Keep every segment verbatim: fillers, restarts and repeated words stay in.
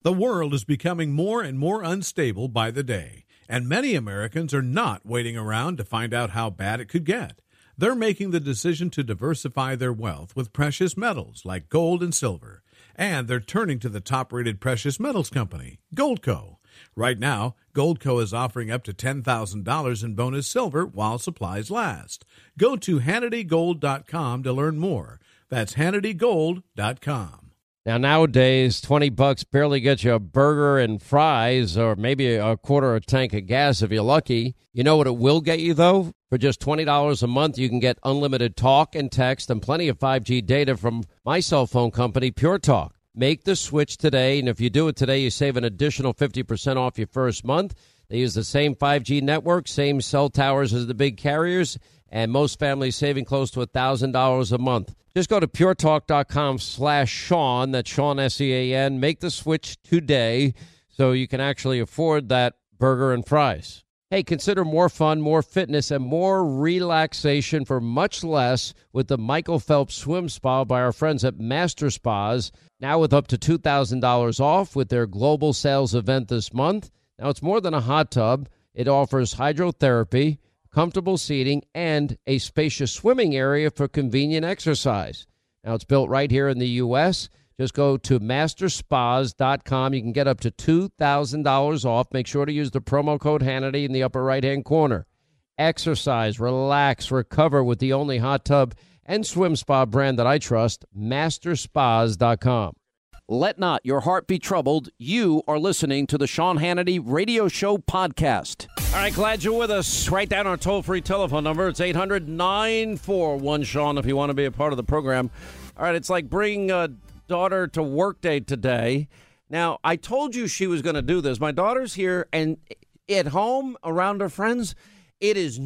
The world is becoming more and more unstable by the day, and many Americans are not waiting around to find out how bad it could get. They're making the decision to diversify their wealth with precious metals like gold and silver, and they're turning to the top-rated precious metals company, Goldco. Right now, Goldco is offering up to ten thousand dollars in bonus silver while supplies last. Go to Hannity Gold dot com to learn more. That's Hannity Gold dot com. Now, nowadays, twenty bucks barely gets you a burger and fries or maybe a quarter of a tank of gas if you're lucky. You know what it will get you, though? For just twenty dollars a month, you can get unlimited talk and text and plenty of five G data from my cell phone company, Pure Talk. Make the switch today, and if you do it today, you save an additional fifty percent off your first month. They use the same five G network, same cell towers as the big carriers, and most families saving close to one thousand dollars a month. Just go to puretalk.com slash Sean, that's Sean, S E A N. Make the switch today so you can actually afford that burger and fries. Hey, consider more fun, more fitness, and more relaxation for much less with the Michael Phelps Swim Spa by our friends at Master Spas, now with up to two thousand dollars off with their global sales event this month. Now, it's more than a hot tub. It offers hydrotherapy, comfortable seating, and a spacious swimming area for convenient exercise. Now, it's built right here in the U S Just go to master spas dot com. You can get up to two thousand dollars off. Make sure to use the promo code Hannity in the upper right-hand corner. Exercise, relax, recover with the only hot tub and swim spa brand that I trust, master spas dot com. Let not your heart be troubled. You are listening to the Sean Hannity Radio Show podcast. All right, glad you're with us. Write down our toll-free telephone number. It's eight hundred, nine four one, Sean if you want to be a part of the program. All right, it's like bringing a daughter to work day today. Now, I told you she was going to do this. My daughter's here, and at home, around her friends, it is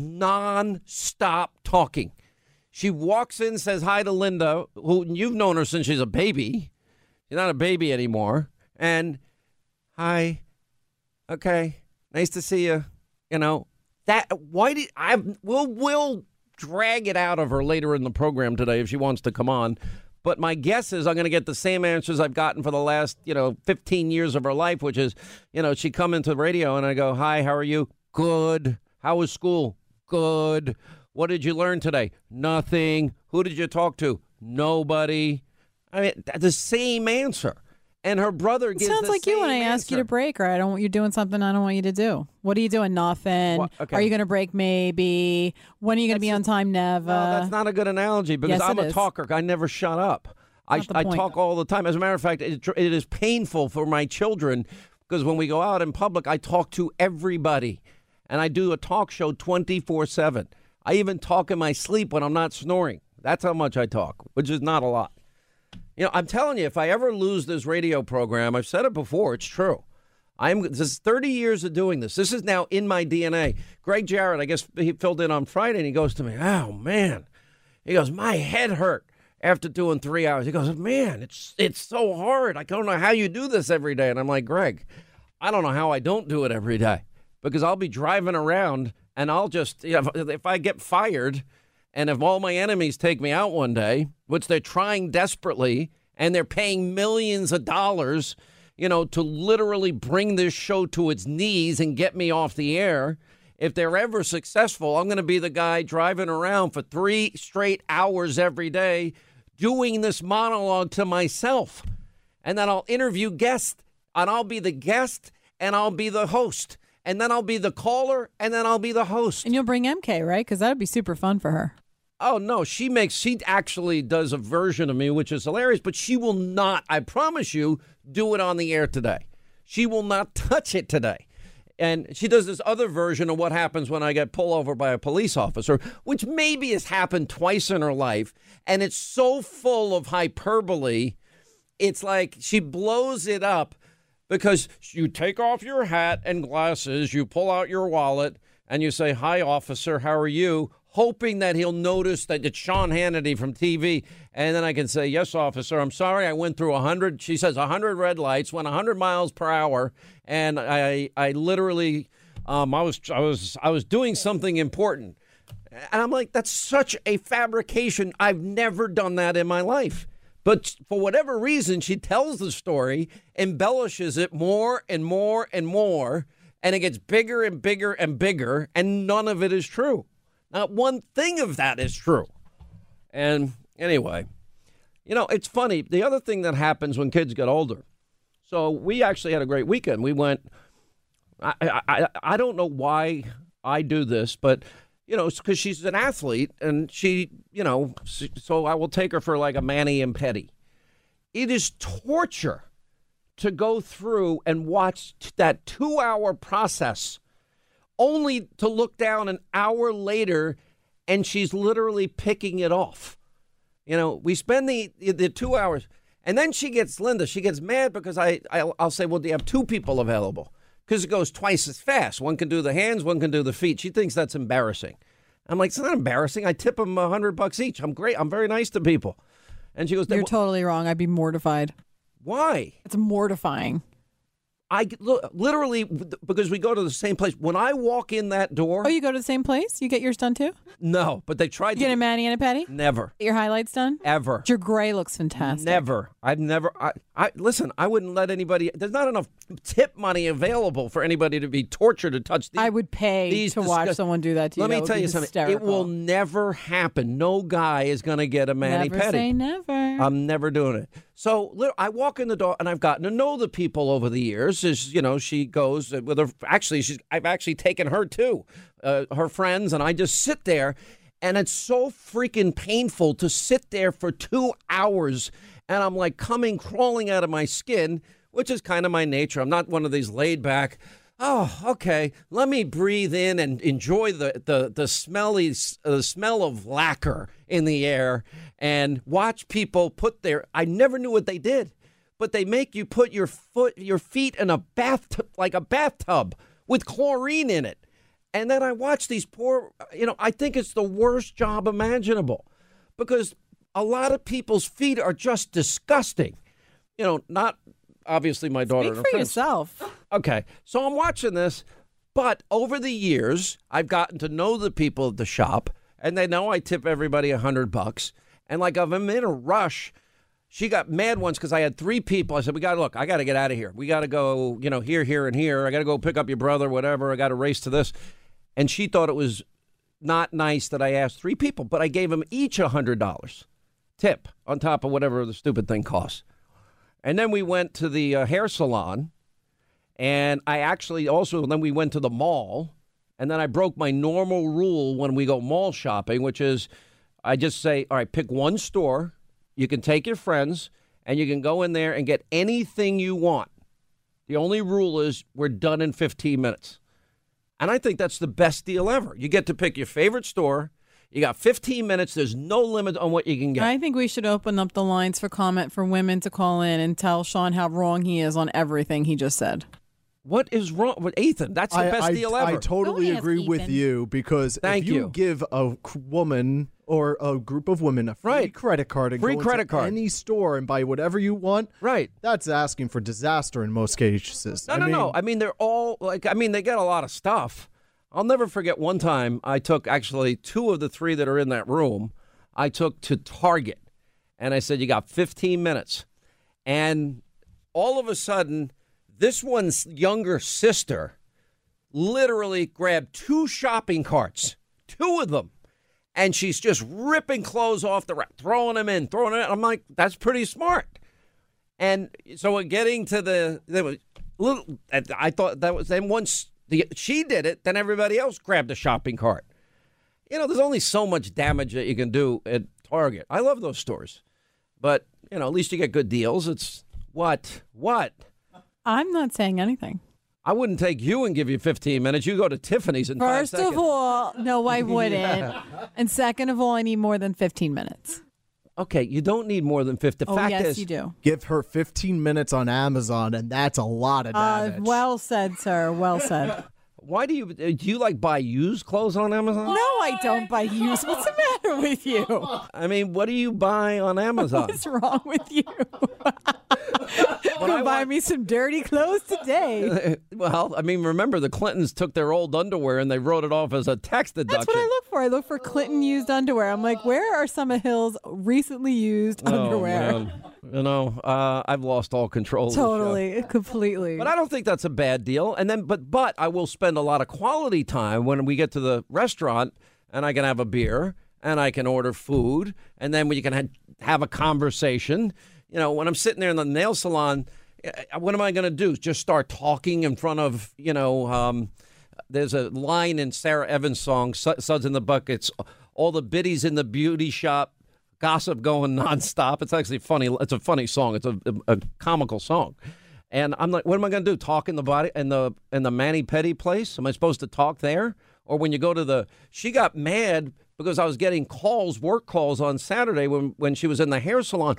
non-stop talking. She walks in, says hi to Linda, who you've known her since she's a baby. She's not a baby anymore. And, hi, okay, nice to see you. You know, that, why did, I, we'll, we'll drag it out of her later in the program today if she wants to come on. But my guess is I'm going to get the same answers I've gotten for the last, you know, fifteen years of her life, which is, you know, she come into the radio and I go, hi, how are you? Good. How was school? Good. What did you learn today? Nothing. Who did you talk to? Nobody. I mean, the same answer. And her brother gives the same answer. Sounds like you when I ask you to break, or I don't want you doing something I don't want you to do. What are you doing? Nothing. What? Okay. Are you going to break? Maybe. When are you going to be on time? Never. No, that's not a good analogy because yes, I'm a is. talker. I never shut up. I, I talk all the time. As a matter of fact, it, it is painful for my children because when we go out in public, I talk to everybody. And I do a talk show twenty-four seven. I even talk in my sleep when I'm not snoring. That's how much I talk, which is not a lot. You know, I'm telling you, if I ever lose this radio program, I've said it before, it's true. I'm this is thirty years of doing this. This is now in my D N A. Greg Jarrett, I guess he filled in on Friday, and he goes to me, oh, man. He goes, my head hurt after doing three hours. He goes, man, it's it's so hard. I don't know how you do this every day. And I'm like, Greg, I don't know how I don't do it every day because I'll be driving around, and I'll just, you know, if, if I get fired and if all my enemies take me out one day, which they're trying desperately, and they're paying millions of dollars, you know, to literally bring this show to its knees and get me off the air. If they're ever successful, I'm going to be the guy driving around for three straight hours every day doing this monologue to myself. And then I'll interview guests, and I'll be the guest, and I'll be the host. And then I'll be the caller, and then I'll be the host. And you'll bring M K, right? Because that would be super fun for her. Oh, no, she makes, she actually does a version of me, which is hilarious, but she will not, I promise you, do it on the air today. She will not touch it today. And she does this other version of what happens when I get pulled over by a police officer, which maybe has happened twice in her life. And it's so full of hyperbole. It's like she blows it up because you take off your hat and glasses, you pull out your wallet, and you say, hi, officer, how are you? Hoping that he'll notice that it's Sean Hannity from T V. And then I can say, yes, officer, I'm sorry. I went through one hundred, she says, one hundred red lights, went one hundred miles per hour. And I I literally, um, I was I was I was doing something important. And I'm like, that's such a fabrication. I've never done that in my life. But for whatever reason, she tells the story, embellishes it more and more and more, and it gets bigger and bigger and bigger, and none of it is true. Not one thing of that is true. And anyway, you know, it's funny. The other thing that happens when kids get older. So we actually had a great weekend. We went, I, I, I don't know why I do this, but, you know, it's because she's an athlete and she, you know, so I will take her for like a mani and pedi. It is torture to go through and watch that two hour process only to look down an hour later and she's literally picking it off. You know, we spend the the two hours and then she gets, Linda, she gets mad because I, I, I'll say, well, do you have two people available? Because it goes twice as fast. One can do the hands, one can do the feet. She thinks that's embarrassing. I'm like, it's not embarrassing. I tip them a hundred bucks each. I'm great. I'm very nice to people. And she goes, you're totally wrong. I'd be mortified. Why? It's mortifying. I look, literally, because we go to the same place. When I walk in that door. Oh, you go to the same place? You get yours done too? No, but they tried you to. Get a mani and a pedi? Never. Get your highlights done? Ever. Your gray looks fantastic. Never. I've never. I, I Listen, I wouldn't let anybody. There's not enough tip money available for anybody to be tortured to touch these. I would pay these to watch disgust- someone do that to you. Let That me would tell be you something. hysterical. It will never happen. No guy is going to get a mani Never pedi. say never. I'm never doing it. So I walk in the door, and I've gotten to know the people over the years. As you know, she goes with her. Actually, she's. I've actually taken her too, uh, her friends, and I just sit there, and it's so freaking painful to sit there for two hours, and I'm like coming crawling out of my skin, which is kind of my nature. I'm not one of these laid back. Oh, okay. Let me breathe in and enjoy the the the smelly uh, smell of lacquer in the air and watch people put their. I never knew what they did, but they make you put your foot, your feet in a bathtub, like a bathtub with chlorine in it, and then I watch these poor. You know, I think it's the worst job imaginable because a lot of people's feet are just disgusting. You know, not. Obviously, my daughter. Speak and her for friends. yourself. Okay, so I'm watching this, but over the years, I've gotten to know the people at the shop, and they know I tip everybody a hundred bucks. And like if I'm in a rush, she got mad once because I had three people. I said, "We got to look. I got to get out of here. We got to go. You know, here, here, and here. I got to go pick up your brother, whatever. I got to race to this." And she thought it was not nice that I asked three people, but I gave them each a hundred dollars tip on top of whatever the stupid thing costs. And then we went to the uh, hair salon, and I actually also, then we went to the mall, and then I broke my normal rule when we go mall shopping, which is I just say, all right, pick one store, you can take your friends, and you can go in there and get anything you want. The only rule is we're done in fifteen minutes. And I think that's the best deal ever. You get to pick your favorite store. You got fifteen minutes. There's no limit on what you can get. I think we should open up the lines for comment for women to call in and tell Sean how wrong he is on everything he just said. What is wrong with Ethan? That's the I, best I, deal ever. I totally Go ahead, agree with Ethan. you because Thank if you, you. give a c- woman or a group of women a free Right. credit card and Free go credit into card. any store and buy whatever you want, Right. that's asking for disaster in most cases. No, I no, mean, no. I mean, they're all like, I mean, they get a lot of stuff. I'll never forget one time I took actually two of the three that are in that room. I took to Target and I said, you got fifteen minutes. And all of a sudden, this one's younger sister literally grabbed two shopping carts, two of them. And she's just ripping clothes off the rack, throwing them in, throwing it in. I'm like, that's pretty smart. And so we're getting to the, the little, I thought that was, then once the, she did it, then everybody else grabbed a shopping cart. You know, there's only so much damage that you can do at Target. I love those stores. But, you know, at least you get good deals. It's what? What? I'm not saying anything. I wouldn't take you and give you fifteen minutes. You go to Tiffany's in five First seconds. of all, no, I wouldn't. Yeah. And second of all, I need more than fifteen minutes. Okay, you don't need more than fifty. The Oh, fact yes, is, you do. give her fifteen minutes on Amazon, and that's a lot of Uh, damage. well said, sir. Well said. Why do you do you like buy used clothes on Amazon? No, I don't buy used. What's the matter with you? I mean, what do you buy on Amazon? What's wrong with you? Go buy me some dirty clothes today. Well, I mean, remember the Clintons took their old underwear and they wrote it off as a tax deduction. That's what I look for. I look for Clinton used underwear. I'm like, where are Summer Hill's recently used oh, underwear? Man. You know, uh, I've lost all control. Totally, of the show. completely. But I don't think that's a bad deal. And then, but but I will spend a lot of quality time when we get to the restaurant, and I can have a beer, and I can order food, and then we can ha- have a conversation. You know, when I'm sitting there in the nail salon, what am I going to do? Just start talking in front of, you know, um, there's a line in Sarah Evans' song, Suds in the Buckets, all the biddies in the beauty shop, gossip going nonstop. It's actually funny. It's a funny song. It's a, a, a comical song. And I'm like, what am I going to do? Talk in the body in the in the Manny Petty place? Am I supposed to talk there? Or when you go to the, she got mad because I was getting calls, work calls on Saturday when, when she was in the hair salon.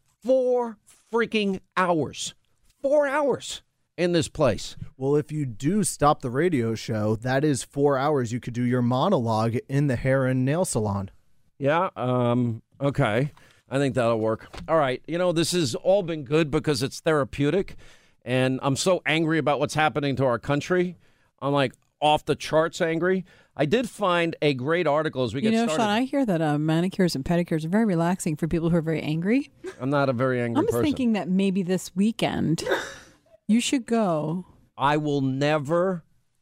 Four freaking hours. Four hours in this place. Well, if you do stop the radio show, that is four hours you could do your monologue in the hair and nail salon. Yeah, um, okay. I think that'll work. All right. You know, this has all been good because it's therapeutic, and I'm so angry about what's happening to our country. I'm like off the charts angry. I did find a great article as we you get know, started. Sean, I hear that uh, manicures and pedicures are very relaxing for people who are very angry. I'm not a very angry I'm just person. thinking that maybe this weekend you should go. I will never,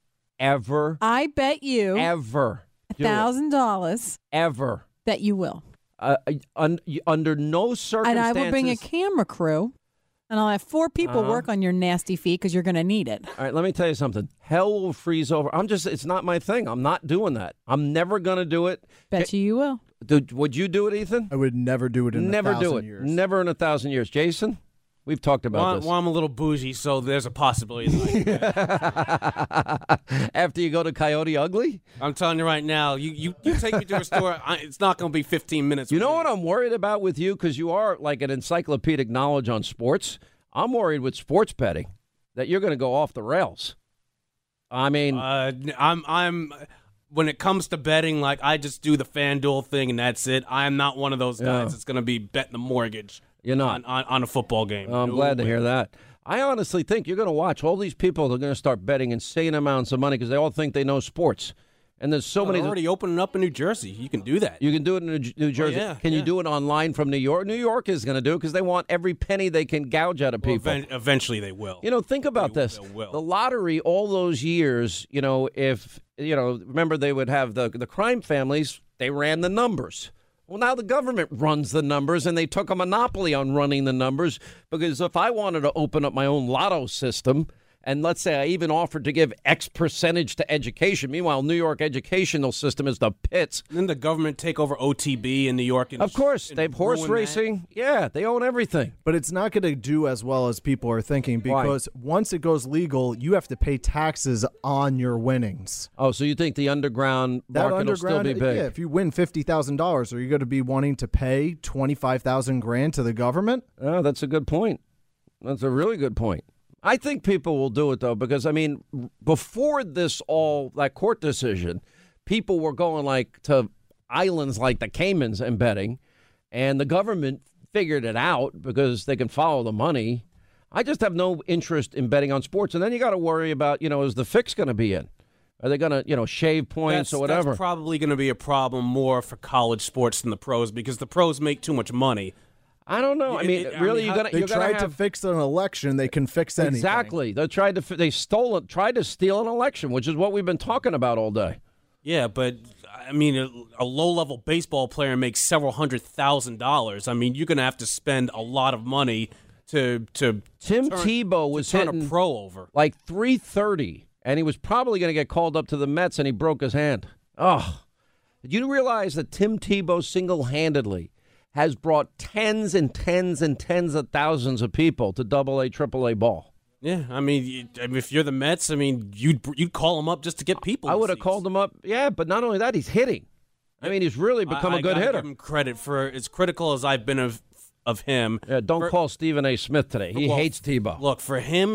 ever, I bet you ever a thousand dollars ever that you will. Uh, un, under no circumstances. And I will bring a camera crew, and I'll have four people Uh-huh. work on your nasty feet because you're going to need it. All right, let me tell you something. Hell will freeze over. I'm just, it's not my thing. I'm not doing that. I'm never going to do it. Bet you you will. Dude, would you do it, Ethan? I would never do it in never a thousand do it. years. Never in a thousand years. Jason? We've talked about well, this. Well, I'm a little bougie, so there's a possibility. That After you go to Coyote Ugly? I'm telling you right now, you, you, you take me to a store, I, it's not going to be fifteen minutes. You know me. What I'm worried about with you? Because you are like an encyclopedic knowledge on sports. I'm worried with sports betting that you're going to go off the rails. I mean, uh, I'm I'm when it comes to betting, like I just do the FanDuel thing and that's it. I am not one of those guys Yeah. that's going to be betting the mortgage. You're not on, on, on a football game. Oh, I'm no glad way. to hear that. I honestly think you're going to watch all these people. They're going to start betting insane amounts of money because they all think they know sports. And there's so well, many. They're already opening up in New Jersey. You can do that. You can do it in New- New Jersey. Oh, yeah, can yeah. you do it online from New York? New York is going to do it because they want every penny they can gouge out of Well, people. even- eventually they will. You know, think about They- this. they will. The lottery, all those years, you know, if, you know, remember they would have the the crime families, they ran the numbers. Well, now the government runs the numbers, and they took a monopoly on running the numbers because if I wanted to open up my own lotto system, and let's say I even offered to give X percentage to education. Meanwhile, New York educational system is the pits. Didn't the government take over O T B in New York? And Of course, and they have horse ruin that? racing. Yeah, they own everything. But it's not going to do as well as people are thinking because once it goes legal, you have to pay taxes on your winnings. Oh, so you think the underground That market will still underground, be big? yeah. If you win fifty thousand dollars, are you going to be wanting to pay twenty five thousand grand to the government? Oh, that's a good point. That's a really good point. I think people will do it, though, because, I mean, before this all, that court decision, people were going, like, to islands like the Caymans and betting, and the government figured it out because they can follow the money. I just have no interest in betting on sports. And then you got to worry about, you know, is the fix going to be in? Are they going to, you know, shave points That's, or whatever? That's probably going to be a problem more for college sports than the pros because the pros make too much money. I don't know. I It- mean, it- I really, mean, you're how- gonna They you're gonna tried have to fix an election. They can fix anything. exactly. They tried to f- they stole it, tried to steal an election, which is what we've been talking about all day. Yeah, but I mean, a, a low-level baseball player makes several hundred thousand dollars. I mean, you're going to have to spend a lot of money to to Tim turn, Tebow to was turn hitting a pro over. like three thirty, and he was probably going to get called up to the Mets, and he broke his hand. Oh, did you realize that Tim Tebow single-handedly has brought tens and tens and tens of thousands of people to Double A, Triple A ball? Yeah, I mean, you, I mean, if you're the Mets, I mean, you'd you'd call him up just to get people. I in would have seats. called him up. Yeah, but not only that, he's hitting. I mean, he's really become I, a good I gotta hitter. Give him credit for as critical as I've been of of him. Yeah, don't for, call Stephen A. Smith today. He well, hates Tebow. Look, for him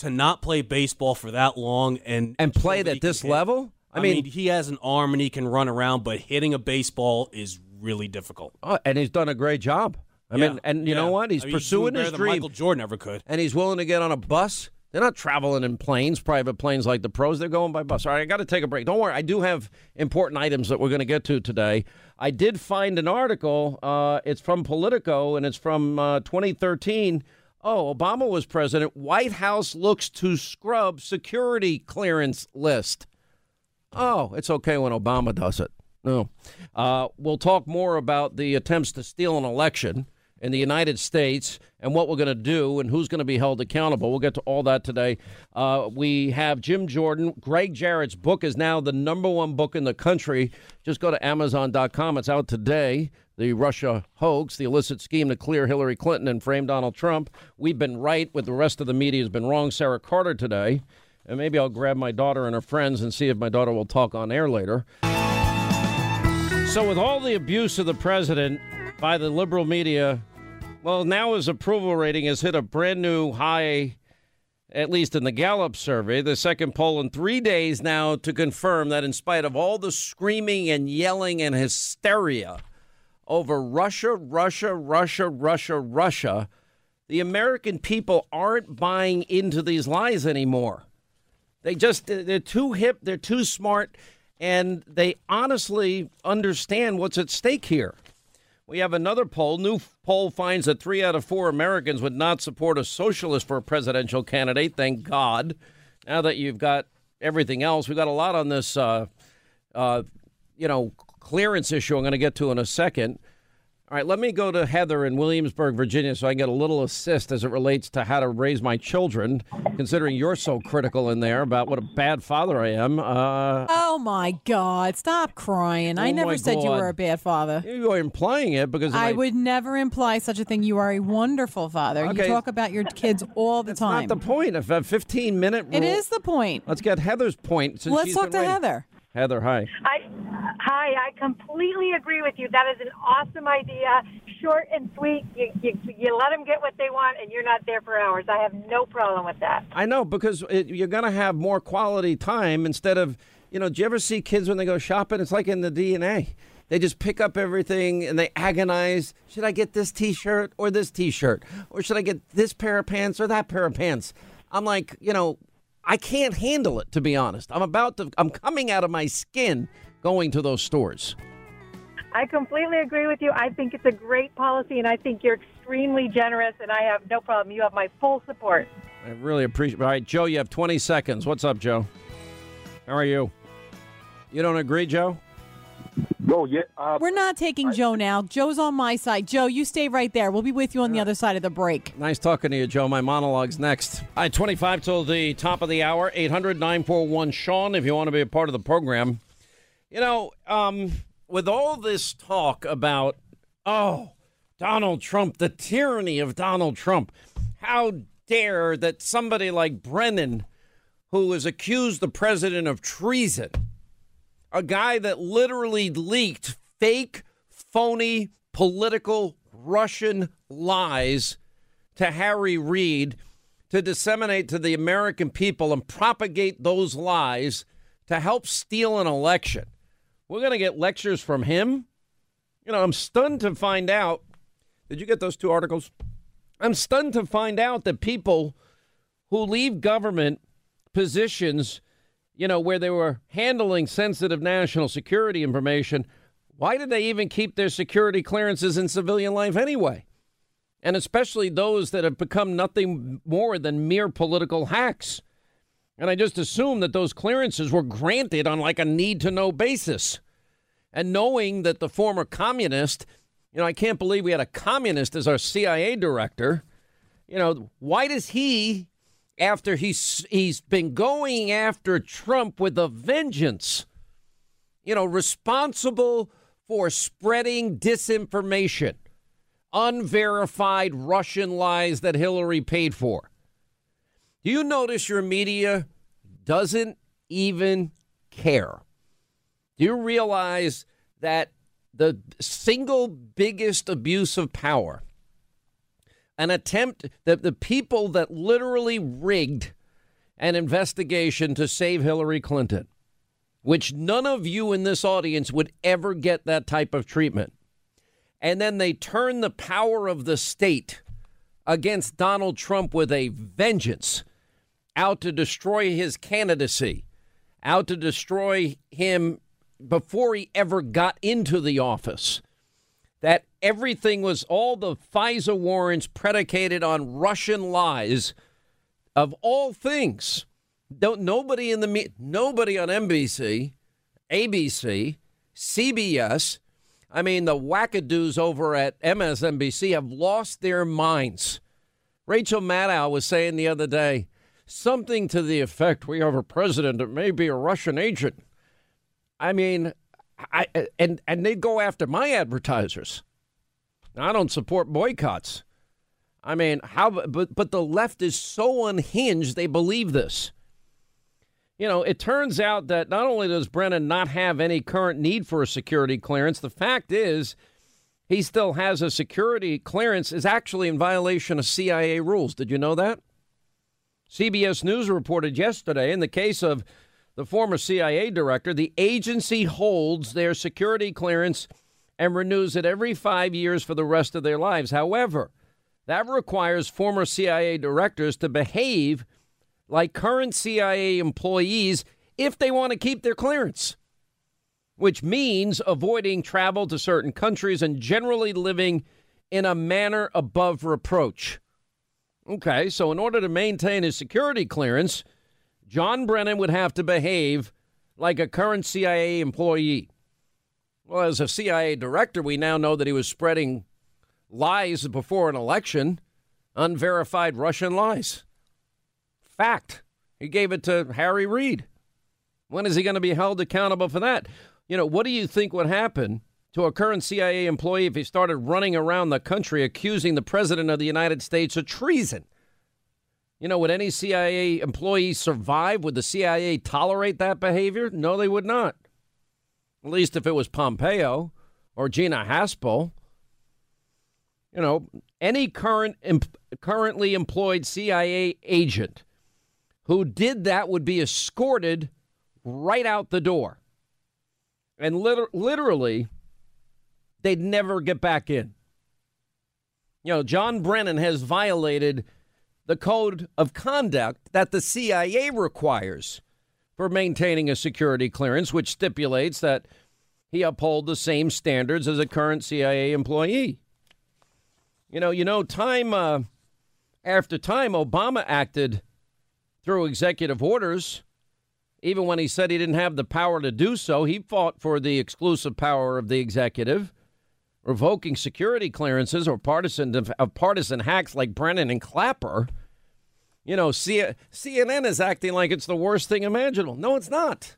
to not play baseball for that long and and play it at this hit. level. I, I mean, mean, he has an arm and he can run around, but hitting a baseball is really difficult. Oh, and he's done a great job. I yeah, mean, and you yeah. know what? He's I mean, pursuing he's his than dream. Michael Jordan ever could. And he's willing to get on a bus. They're not traveling in planes, private planes like the pros. They're going by bus. All right, I got to take a break. Don't worry. I do have important items that we're going to get to today. I did find an article. Uh, it's from Politico, and it's from uh, twenty thirteen. Oh, Obama was president. White House looks to scrub security clearance list. Oh, it's okay when Obama does it. No. Uh, we'll talk more about the attempts to steal an election in the United States and what we're going to do and who's going to be held accountable. We'll get to all that today. Uh, we have Jim Jordan. Greg Jarrett's book is now the number one book in the country. Just go to amazon dot com. It's out today. The Russia hoax, the illicit scheme to clear Hillary Clinton and frame Donald Trump. We've been right, with the rest of the media has been wrong. Sarah Carter today. And maybe I'll grab my daughter and her friends and see if my daughter will talk on air later. So with all the abuse of the president by the liberal media, well, now his approval rating has hit a brand new high, at least in the Gallup survey, the second poll in three days now to confirm that in spite of all the screaming and yelling and hysteria over Russia, Russia, Russia, Russia, Russia, the American people aren't buying into these lies anymore. They just, they're too hip, they're too smart, and they honestly understand what's at stake here. We have another poll. New poll finds that three out of four Americans would not support a socialist for a presidential candidate. Thank God. Now that you've got everything else, we've got a lot on this, uh, uh, you know, clearance issue I'm going to get to in a second. All right, let me go to Heather in Williamsburg, Virginia, so I can get a little assist as it relates to how to raise my children, considering you're so critical in there about what a bad father I am. Uh, oh, my God. Stop crying. Oh I never said God. you were a bad father. You are implying it because... I my... would never imply such a thing. You are a wonderful father. Okay. You talk about your kids all the That's time. That's not the point. If a fifteen-minute rule... It is the point. Let's get Heather's point. Since Let's she's talk to waiting. Heather. Heather, hi. I, hi, I completely agree with you. That is an awesome idea. Short and sweet. You, you, you let them get what they want, and you're not there for hours. I have no problem with that. I know, because it, you're going to have more quality time instead of, you know, do you ever see kids when they go shopping? It's like in the D N A. They just pick up everything and they agonize. Should I get this T-shirt or this T-shirt? Or should I get this pair of pants or that pair of pants? I'm like, you know, I can't handle it, to be honest. I'm about to, I'm coming out of my skin going to those stores. I completely agree with you. I think it's a great policy, and I think you're extremely generous, and I have no problem. You have my full support. I really appreciate it. All right, Joe, you have twenty seconds. What's up, Joe? How are you? You don't agree, Joe? No, yeah. Uh, We're not taking I, Joe now. Joe's on my side. Joe, you stay right there. We'll be with you on the other side of the break. Nice talking to you, Joe. My monologue's next. All right, twenty-five till the top of the hour. eight hundred nine four one Sean if you want to be a part of the program. You know, um, with all this talk about, oh, Donald Trump, the tyranny of Donald Trump, how dare that somebody like Brennan, who has accused the president of treason, a guy that literally leaked fake, phony, political Russian lies to Harry Reid to disseminate to the American people and propagate those lies to help steal an election. We're going to get lectures from him. You know, I'm stunned to find out. Did you get those two articles? I'm stunned to find out that people who leave government positions, you know, where they were handling sensitive national security information, why did they even keep their security clearances in civilian life anyway? And especially those that have become nothing more than mere political hacks. And I just assume that those clearances were granted on like a need-to-know basis. And knowing that the former communist, you know, I can't believe we had a communist as our C I A director. You know, why does he, after he's, he's been going after Trump with a vengeance, you know, responsible for spreading disinformation, unverified Russian lies that Hillary paid for? Do you notice your media doesn't even care? Do you realize that the single biggest abuse of power, an attempt that the people that literally rigged an investigation to save Hillary Clinton, which none of you in this audience would ever get that type of treatment. And then they turn the power of the state against Donald Trump with a vengeance, out to destroy his candidacy, out to destroy him before he ever got into the office. That everything was, all the FISA warrants predicated on Russian lies of all things. Don't nobody in the nobody on N B C, A B C, C B S, I mean, the wackadoos over at M S N B C have lost their minds. Rachel Maddow was saying the other day, something to the effect, we have a president that may be a Russian agent. I mean, I and, and they go after my advertisers. Now, I don't support boycotts. I mean, how? But, but the left is so unhinged, they believe this. You know, it turns out that not only does Brennan not have any current need for a security clearance, the fact is he still has a security clearance is actually in violation of C I A rules. Did you know that? C B S News reported yesterday in the case of the former C I A director, the agency holds their security clearance and renews it every five years for the rest of their lives. However, that requires former C I A directors to behave like current C I A employees if they want to keep their clearance, which means avoiding travel to certain countries and generally living in a manner above reproach. Okay, so in order to maintain his security clearance, John Brennan would have to behave like a current C I A employee. Well, as a C I A director, we now know that he was spreading lies before an election, unverified Russian lies. Fact. He gave it to Harry Reid. When is he going to be held accountable for that? You know, what do you think would happen to a current C I A employee if he started running around the country accusing the president of the United States of treason? You know, would any C I A employee survive? Would the C I A tolerate that behavior? No, they would not. At least if it was Pompeo or Gina Haspel. You know, any current imp- currently employed C I A agent who did that would be escorted right out the door. And liter- literally, they'd never get back in. You know, John Brennan has violated the code of conduct that the C I A requires for maintaining a security clearance, which stipulates that he uphold the same standards as a current C I A employee. You know, you know, time uh, after time, Obama acted through executive orders. Even when he said he didn't have the power to do so, he fought for the exclusive power of the executive, revoking security clearances or partisan of partisan hacks like Brennan and Clapper. You know, C- CNN is acting like it's the worst thing imaginable. No, it's not.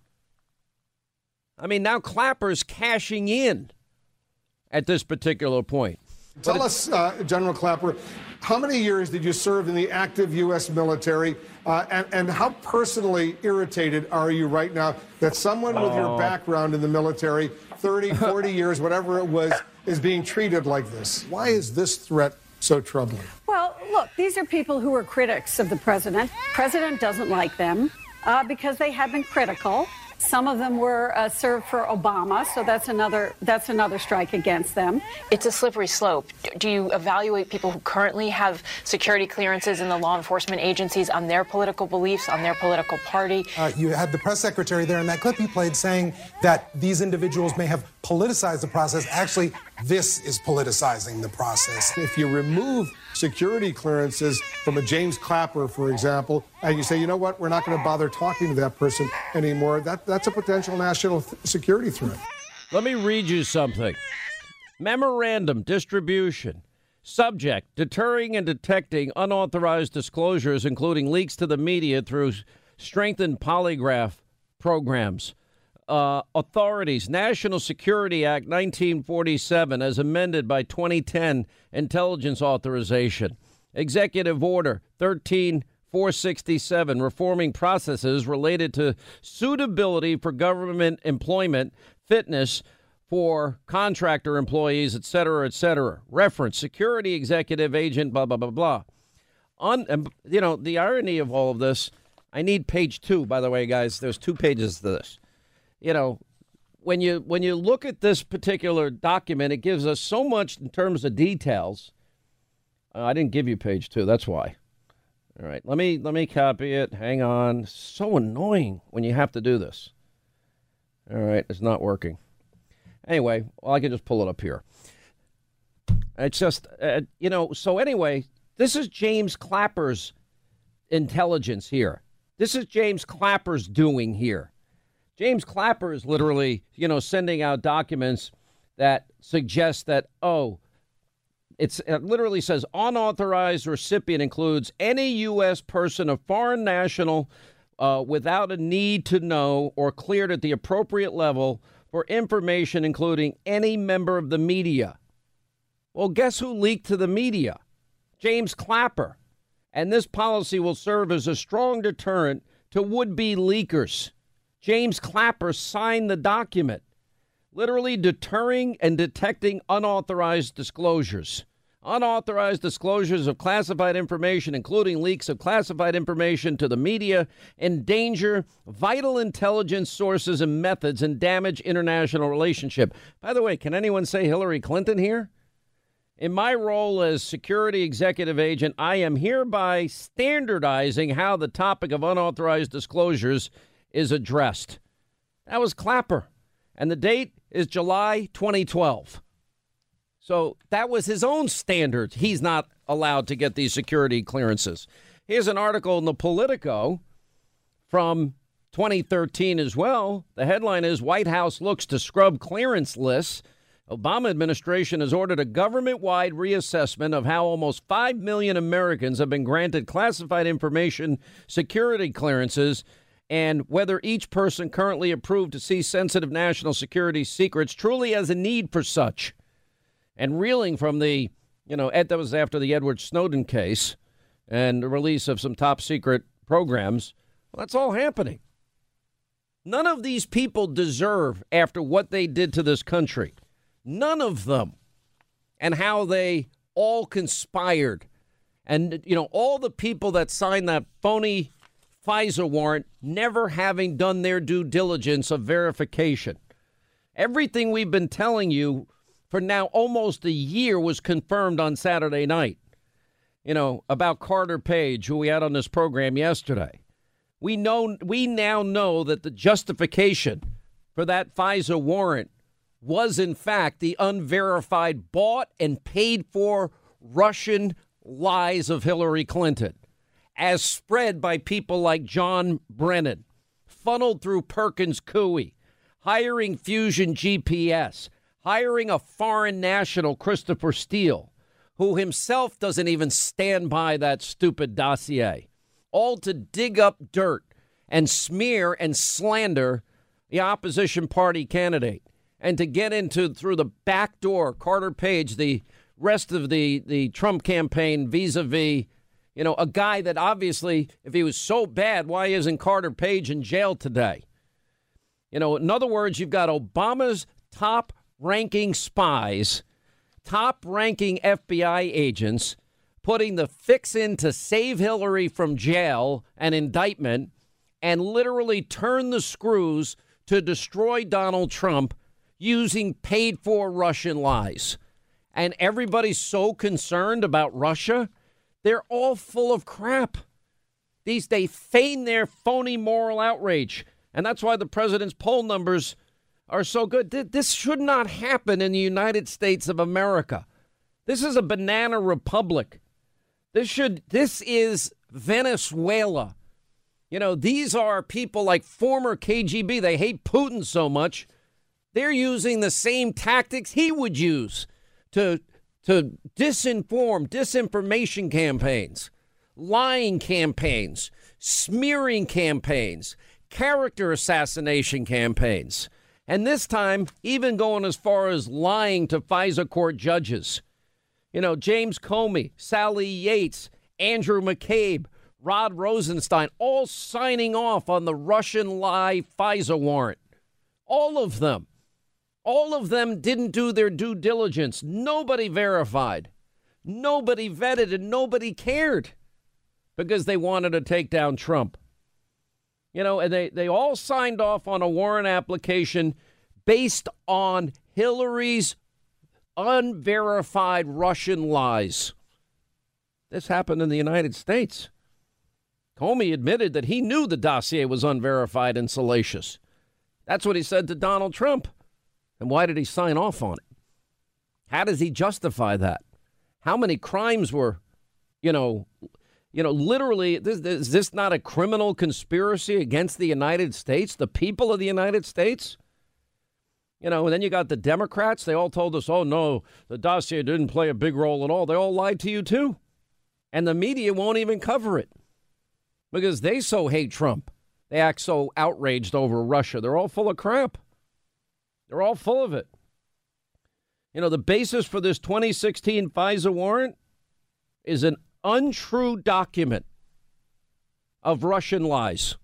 I mean, now Clapper's cashing in at this particular point. Tell us, uh, General Clapper, how many years did you serve in the active U S military, uh, and, and how personally irritated are you right now that someone with your background in the military, thirty, forty years, whatever it was, is being treated like this? Why is this threat so troubling? Well, look, these are people who are critics of the president. President doesn't like them uh, because they have been critical. Some of them were uh, served for Obama, so that's another that's another strike against them. It's a slippery slope. Do you evaluate people who currently have security clearances in the law enforcement agencies on their political beliefs, on their political party? Uh, you had the press secretary there in that clip you played saying that these individuals may have politicized the process. Actually, this is politicizing the process. If you remove security clearances from a James Clapper, for example, and you say, you know what, we're not going to bother talking to that person anymore, that, that's a potential national th- security threat. Let me read you something. Memorandum distribution. Subject, deterring and detecting unauthorized disclosures, including leaks to the media through strengthened polygraph programs. Uh, authorities, National Security Act nineteen forty-seven, as amended by twenty ten Intelligence Authorization. Executive Order thirteen four sixty-seven, reforming processes related to suitability for government employment, fitness for contractor employees, et cetera, et cetera. Reference, security executive agent, blah, blah, blah, blah. On, you know, the irony of all of this, I need page two, by the way, guys. There's two pages to this. You know, when you when you look at this particular document, it gives us so much in terms of details. Uh, I didn't give you page two. That's why. All right, let me let me copy it. Hang on. So annoying when you have to do this. All right, it's not working. Anyway, well, I can just pull it up here. It's just, uh, you know, so anyway, this is James Clapper's intelligence here. This is James Clapper's doing here. James Clapper is literally, you know, sending out documents that suggest that, oh, It's, it literally says unauthorized recipient includes any U S person of foreign national uh, without a need to know or cleared at the appropriate level for information, including any member of the media. Well, guess who leaked to the media? James Clapper. And this policy will serve as a strong deterrent to would-be leakers. James Clapper signed the document, literally deterring and detecting unauthorized disclosures. Unauthorized disclosures of classified information, including leaks of classified information to the media, endanger vital intelligence sources and methods and damage international relationship. By the way, can anyone say Hillary Clinton here? In my role as security executive agent, I am hereby standardizing how the topic of unauthorized disclosures is addressed. That was Clapper. And the date is July twenty twelve. So that was his own standard. He's not allowed to get these security clearances. Here's an article in the Politico from twenty thirteen as well. The headline is White House looks to scrub clearance lists. Obama administration has ordered a government-wide reassessment of how almost five million Americans have been granted classified information security clearances and whether each person currently approved to see sensitive national security secrets truly has a need for such. And reeling from the, you know, Ed, that was after the Edward Snowden case and the release of some top secret programs. Well, that's all happening. None of these people deserve, after what they did to this country, none of them, and how they all conspired. And, you know, all the people that signed that phony FISA warrant never having done their due diligence of verification. Everything we've been telling you for now almost a year was confirmed on Saturday night. You know, about Carter Page, who we had on this program yesterday. We know, we now know that the justification for that FISA warrant was, in fact, the unverified, bought and paid for Russian lies of Hillary Clinton, as spread by people like John Brennan, funneled through Perkins Coie, hiring Fusion G P S, hiring a foreign national, Christopher Steele, who himself doesn't even stand by that stupid dossier, all to dig up dirt and smear and slander the opposition party candidate, and to get into, through the back door, Carter Page, the rest of the, the Trump campaign vis-a-vis, you know, a guy that obviously, if he was so bad, why isn't Carter Page in jail today? You know, in other words, you've got Obama's top-ranking spies, top-ranking F B I agents putting the fix in to save Hillary from jail and indictment and literally turn the screws to destroy Donald Trump using paid-for Russian lies. And everybody's so concerned about Russia. They're all full of crap. These, they feign their phony moral outrage. And that's why the president's poll numbers are so good. This should not happen in the United States of America. This is a banana republic. This should, this is Venezuela. You know, these are people like former K G B. They hate Putin so much. They're using the same tactics he would use to to disinform, disinformation campaigns, lying campaigns, smearing campaigns, character assassination campaigns, and this time even going as far as lying to FISA court judges. You know, James Comey, Sally Yates, Andrew McCabe, Rod Rosenstein, all signing off on the Russian lie FISA warrant. All of them. All of them didn't do their due diligence. Nobody verified. Nobody vetted, and nobody cared because they wanted to take down Trump. You know, and they, they all signed off on a warrant application based on Hillary's unverified Russian lies. This happened in the United States. Comey admitted that he knew the dossier was unverified and salacious. That's what he said to Donald Trump. And why did he sign off on it? How does he justify that? How many crimes were, you know, you know, literally, this, is this not a criminal conspiracy against the United States, the people of the United States? You know, and then you got the Democrats. They all told us, oh, no, the dossier didn't play a big role at all. They all lied to you, too. And the media won't even cover it because they so hate Trump. They act so outraged over Russia. They're all full of crap. They're all full of it. You know, the basis for this twenty sixteen FISA warrant is an untrue document of Russian lies.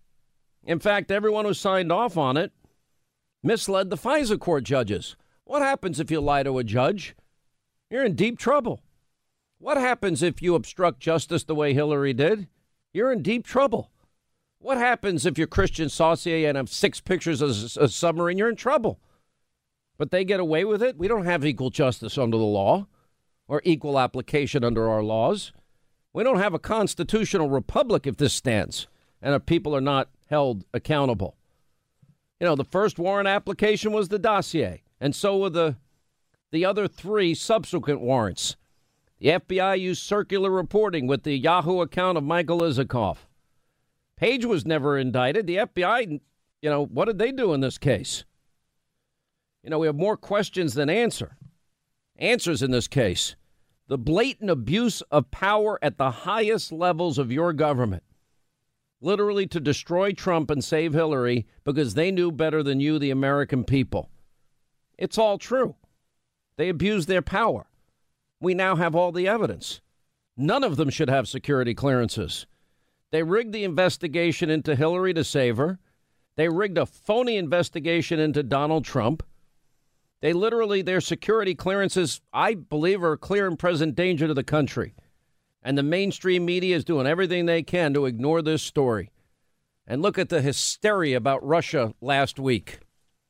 In fact, everyone who signed off on it misled the FISA court judges. What happens if you lie to a judge? You're in deep trouble. What happens if you obstruct justice the way Hillary did? You're in deep trouble. What happens if you're Christian Saucier and have six pictures of a submarine? You're in trouble. But they get away with it? We don't have equal justice under the law or equal application under our laws. We don't have a constitutional republic if this stands and if people are not held accountable. You know, the first warrant application was the dossier, and so were the, the other three subsequent warrants. The F B I used circular reporting with the Yahoo account of Michael Isikoff. Page was never indicted. The F B I, you know, what did they do in this case? You know, we have more questions than answer. Answers in this case. The blatant abuse of power at the highest levels of your government. Literally to destroy Trump and save Hillary because they knew better than you, the American people. It's all true. They abused their power. We now have all the evidence. None of them should have security clearances. They rigged the investigation into Hillary to save her. They rigged a phony investigation into Donald Trump. They literally, their security clearances, I believe, are clear and present danger to the country. And the mainstream media is doing everything they can to ignore this story. And look at the hysteria about Russia last week.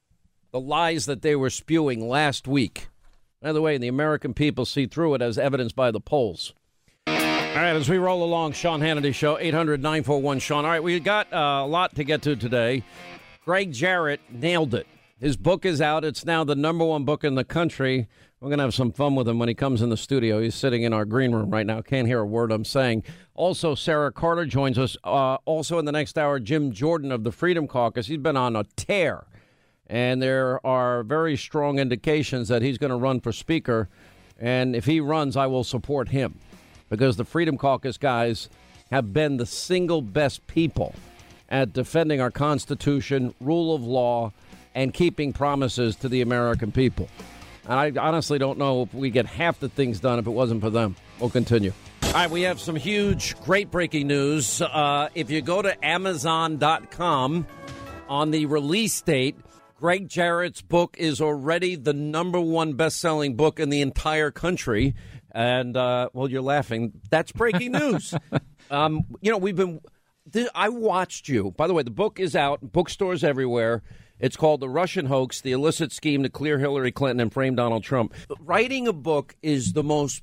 The lies that they were spewing last week. By the way, the American people see through it as evidenced by the polls. All right, as we roll along, Sean Hannity Show, eight hundred nine four one Sean. All right, we got uh, a lot to get to today. Greg Jarrett nailed it. His book is out. It's now the number one book in the country. We're going to have some fun with him when he comes in the studio. He's sitting in our green room right now. Can't hear a word I'm saying. Also, Sarah Carter joins us. Uh, also in the next hour, Jim Jordan of the Freedom Caucus. He's been on a tear. And there are very strong indications that he's going to run for speaker. And if he runs, I will support him. Because the Freedom Caucus guys have been the single best people at defending our Constitution, rule of law, and keeping promises to the American people. And I honestly don't know if we get half the things done if it wasn't for them. We'll continue. All right, we have some huge, great breaking news. Uh, if you go to Amazon dot com on the release date, Greg Jarrett's book is already the number one best-selling book in the entire country. And, uh, well, you're laughing. That's breaking news. um, you know, we've been – I watched you. By the way, the book is out, bookstores everywhere. It's called The Russian Hoax, The Illicit Scheme to Clear Hillary Clinton and Frame Donald Trump. Writing a book is the most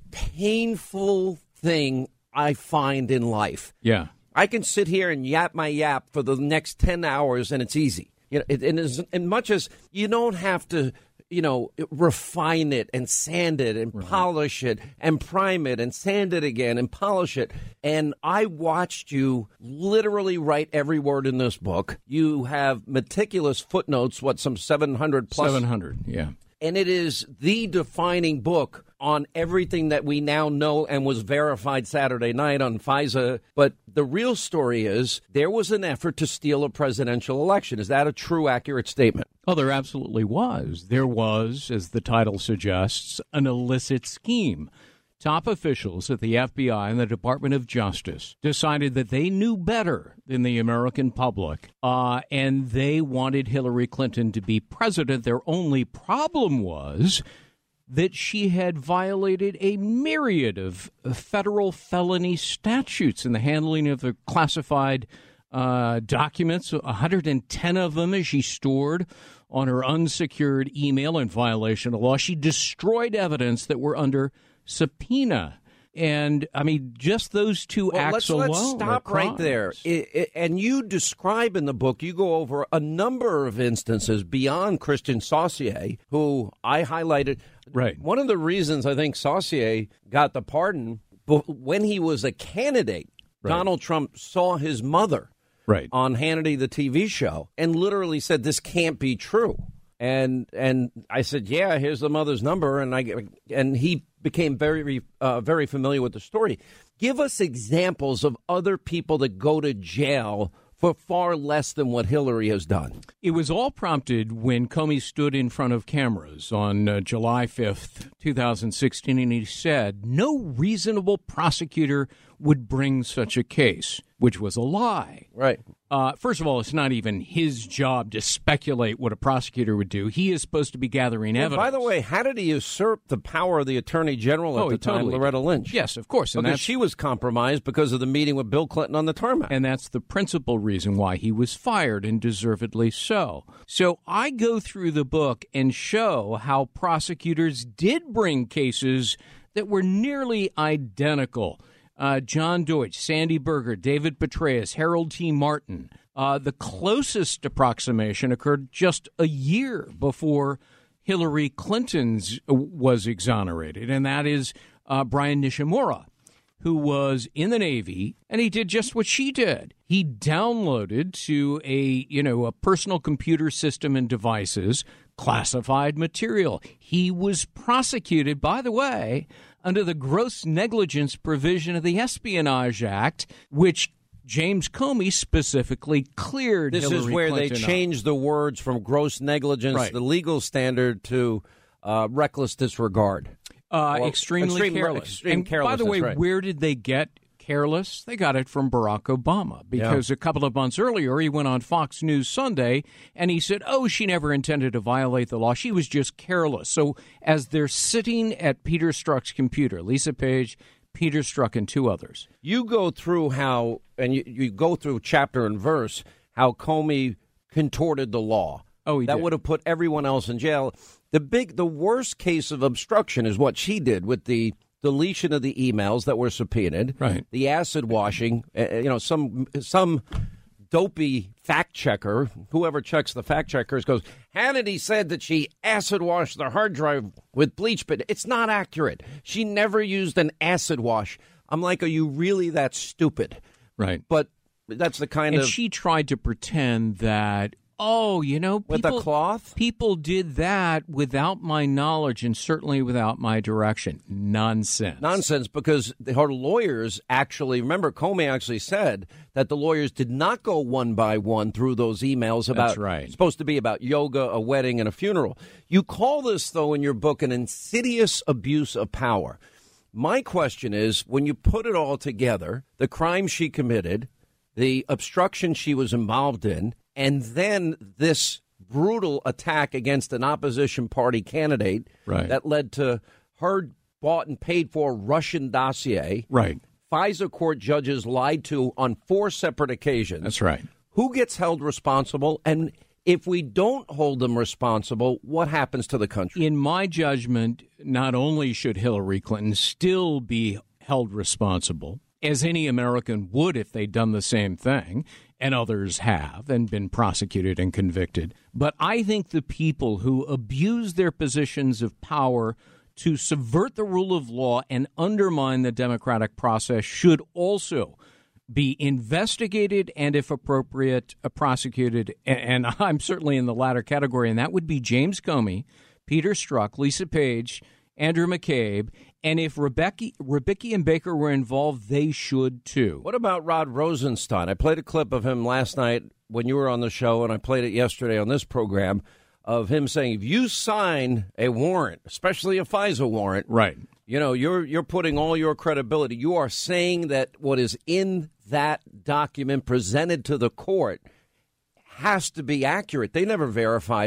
painful thing I find in life. Yeah. I can sit here and yap my yap for the next ten hours, and it's easy. You know, it, and as, as much as you don't have to, you know, refine it and sand it and right. polish it and prime it and sand it again and polish it. And I watched you literally write every word in this book. You have meticulous footnotes, what, some seven hundred plus? seven hundred, yeah. And it is the defining book on everything that we now know and was verified Saturday night on FISA. But the real story is there was an effort to steal a presidential election. Is that a true, accurate statement? Oh, there absolutely was. There was, as the title suggests, an illicit scheme. Top officials at the F B I and the Department of Justice decided that they knew better than the American public, uh, and they wanted Hillary Clinton to be president. Their only problem was that she had violated a myriad of federal felony statutes in the handling of the classified uh, documents, one hundred ten of them as she stored on her unsecured email in violation of law. She destroyed evidence that were under subpoena. And, I mean, just those two well, acts let's, alone. Let's stop right there. It, it, and you describe in the book, you go over a number of instances beyond Christian Saucier, who I highlighted. Right. One of the reasons I think Saucier got the pardon, when he was a candidate, right. Donald Trump saw his mother right. on Hannity, the T V show, and literally said, this can't be true. And and I said, yeah, here's the mother's number. And I and he became very, uh, very familiar with the story. Give us examples of other people that go to jail for far less than what Hillary has done. It was all prompted when Comey stood in front of cameras on uh, July fifth, twenty sixteen, and he said no reasonable prosecutor would bring such a case, which was a lie. Right. Uh, first of all, it's not even his job to speculate what a prosecutor would do. He is supposed to be gathering well, evidence. By the way, how did he usurp the power of the Attorney General at oh, the time, totally Loretta did. Lynch? Yes, of course. And because she was compromised because of the meeting with Bill Clinton on the tarmac. And that's the principal reason why he was fired, and deservedly so. So I go through the book and show how prosecutors did bring cases that were nearly identical. Uh, John Deutsch, Sandy Berger, David Petraeus, Harold T. Martin. Uh, the closest approximation occurred just a year before Hillary Clinton's was exonerated, and that is uh, Brian Nishimura, who was in the Navy, and he did just what she did. He downloaded to a, you know, a personal computer system and devices classified material. He was prosecuted, by the way, under the gross negligence provision of the Espionage Act, which James Comey specifically cleared This Hillary is where Clinton they on. changed the words from gross negligence, Right. the legal standard, to uh, reckless disregard. Uh, Well, extremely extreme, careless. Extreme and carelessness, by the way, right. where did they get careless? They got it from Barack Obama, because a couple of months earlier he went on Fox News Sunday and he said, oh, she never intended to violate the law. She was just careless. So as they're sitting at Peter Strzok's computer, Lisa Page, Peter Strzok, and two others. You go through how, and you, you go through chapter and verse, how Comey contorted the law. Oh, he That did. would have put everyone else in jail. The big, the worst case of obstruction is what she did with the deletion of the emails that were subpoenaed, right? The acid washing. Uh, you know, some some dopey fact checker, whoever checks the fact checkers, goes, Hannity said that she acid washed the hard drive with bleach, but it's not accurate. She never used an acid wash. I'm like, are you really that stupid? Right. But that's the kind and of. she tried to pretend that, oh, you know, people, With a cloth? People did that without my knowledge and certainly without my direction. Nonsense. Nonsense, because her lawyers actually, remember, Comey actually said that the lawyers did not go one by one through those emails about, That's right. supposed to be about yoga, a wedding, and a funeral. You call this, though, in your book, an insidious abuse of power. My question is, when you put it all together, the crime she committed, the obstruction she was involved in, and then this brutal attack against an opposition party candidate Right. that led to her bought and paid for Russian dossier. Right. FISA court judges lied to on four separate occasions. That's right. Who gets held responsible? And if we don't hold them responsible, what happens to the country? In my judgment, not only should Hillary Clinton still be held responsible, as any American would if they'd done the same thing, and others have and been prosecuted and convicted, but I think the people who abuse their positions of power to subvert the rule of law and undermine the democratic process should also be investigated and, if appropriate, uh, prosecuted. And, and I'm certainly in the latter category, and that would be James Comey, Peter Strzok, Lisa Page, Andrew McCabe, and if Rebecca, Rebecca and Baker were involved, they should too. What about Rod Rosenstein? I played a clip of him last night when you were on the show, and I played it yesterday on this program, of him saying, if you sign a warrant, especially a FISA warrant, right, you know, you're you're putting all your credibility. You are saying that what is in that document presented to the court has to be accurate. They never verified it.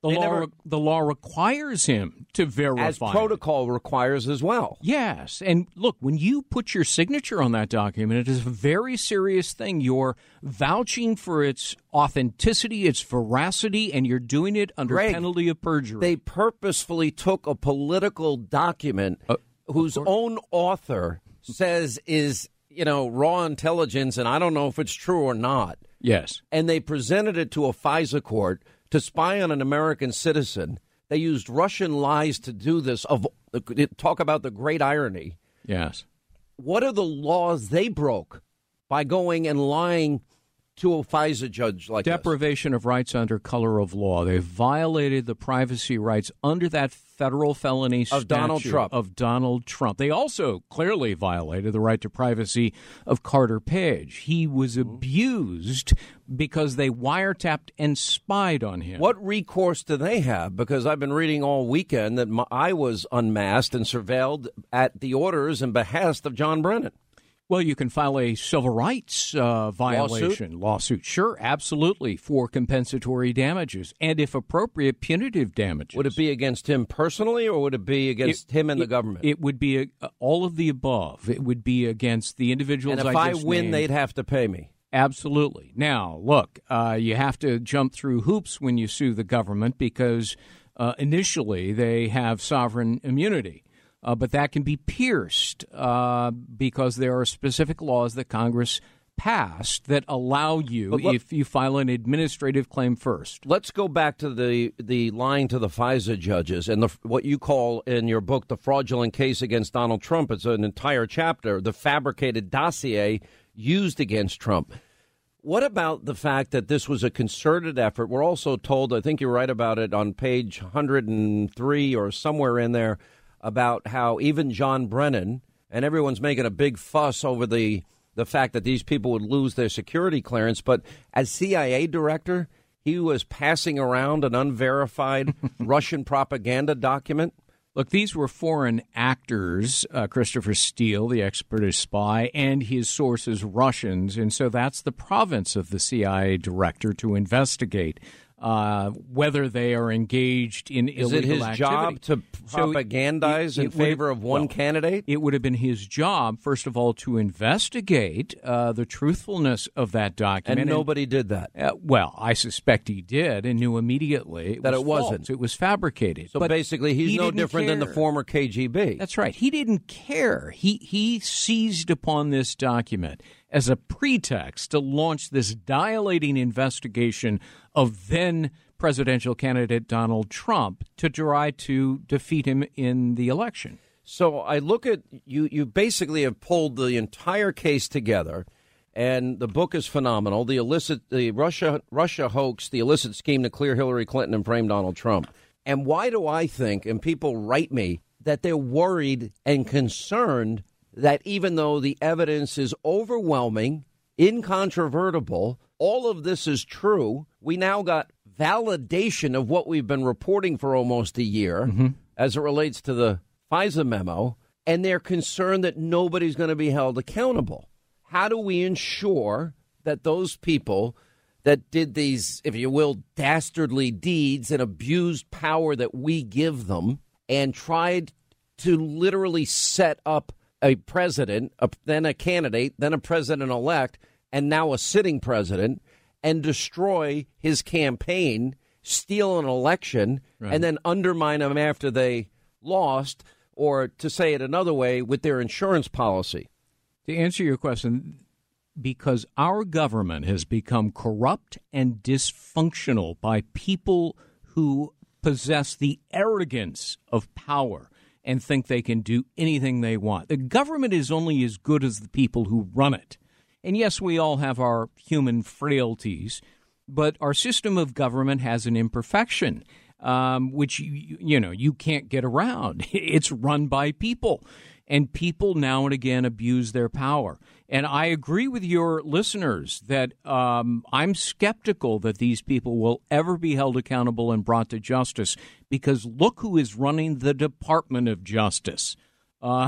The They law, never- re- the law requires him to verify. As protocol requires as well. Yes. And look, when you put your signature on that document, it is a very serious thing. You're vouching for its authenticity, its veracity, and you're doing it under Greg, penalty of perjury. They purposefully took a political document Uh, whose own author says is, you know, raw intelligence, and I don't know if it's true or not. Yes. And they presented it to a FISA court to spy on an American citizen. They used Russian lies to do this. Of talk about the great irony. Yes. What are the laws they broke by going and lying to a FISA judge like this? Deprivation of rights under color of law. They violated the privacy rights under that federal felony Of Donald statute Trump. Of Donald Trump. They also clearly violated the right to privacy of Carter Page. He was abused because they wiretapped and spied on him. What recourse do they have? Because I've been reading all weekend that my, I was unmasked and surveilled at the orders and behest of John Brennan. Well, you can file a civil rights uh, violation lawsuit? lawsuit. Sure, absolutely, for compensatory damages and, if appropriate, punitive damages. Would it be against him personally, or would it be against It- him and it- the government? It would be uh, all of the above. It would be against the individuals. and if I, I, just win, named. they'd have to pay me. Absolutely. Now, look, uh, you have to jump through hoops when you sue the government because uh, initially they have sovereign immunity. Uh, but that can be pierced uh, because there are specific laws that Congress passed that allow you, But look- if you file an administrative claim first. Let's go back to the the lying to the FISA judges and the, what you call in your book the fraudulent case against Donald Trump. It's an entire chapter, the fabricated dossier used against Trump. What about the fact that this was a concerted effort? We're also told, I think you write about it on page one hundred three or somewhere in there, about how even John Brennan, and everyone's making a big fuss over the the fact that these people would lose their security clearance, but as C I A director, he was passing around an unverified Russian propaganda document. Look, these were foreign actors, uh, Christopher Steele, the expert as spy, and his sources, Russians, and so that's the province of the C I A director to investigate. Uh, whether they are engaged in Is illegal it his activity. job to So propagandize it- in it favor would- of one well, candidate? It would have been his job, first of all, to investigate uh, the truthfulness of that document. And nobody did that. Uh, well, I suspect he did and knew immediately That was it wasn't. false. It was fabricated. So But basically, he's he no didn't different than the care. former K G B. That's right. He didn't care. He he seized upon this document as a pretext to launch this dilating investigation of then presidential candidate Donald Trump to try to defeat him in the election. So I look at you. You basically have pulled the entire case together, and the book is phenomenal. The illicit, the Russia Russia hoax, the illicit scheme to clear Hillary Clinton and frame Donald Trump. And why do I think, and people write me, that they're worried and concerned that even though the evidence is overwhelming, incontrovertible, all of this is true, we now got validation of what we've been reporting for almost a year as it relates to the FISA memo, and they're concerned that nobody's going to be held accountable. How do we ensure that those people that did these, if you will, dastardly deeds and abused power that we give them and tried to literally set up a president, a, then a candidate, then a president-elect, and now a sitting president, and destroy his campaign, steal an election, Right. and then undermine him after they lost, or to say it another way, with their insurance policy? To answer your question, because our government has become corrupt and dysfunctional by people who possess the arrogance of power and think they can do anything they want. The government is only as good as the people who run it. And yes, we all have our human frailties, but our system of government has an imperfection, um, which, you, you know, you can't get around. It's run by people, and people now and again abuse their power. And I agree with your listeners that um, I'm skeptical that these people will ever be held accountable and brought to justice, because look who is running the Department of Justice. Uh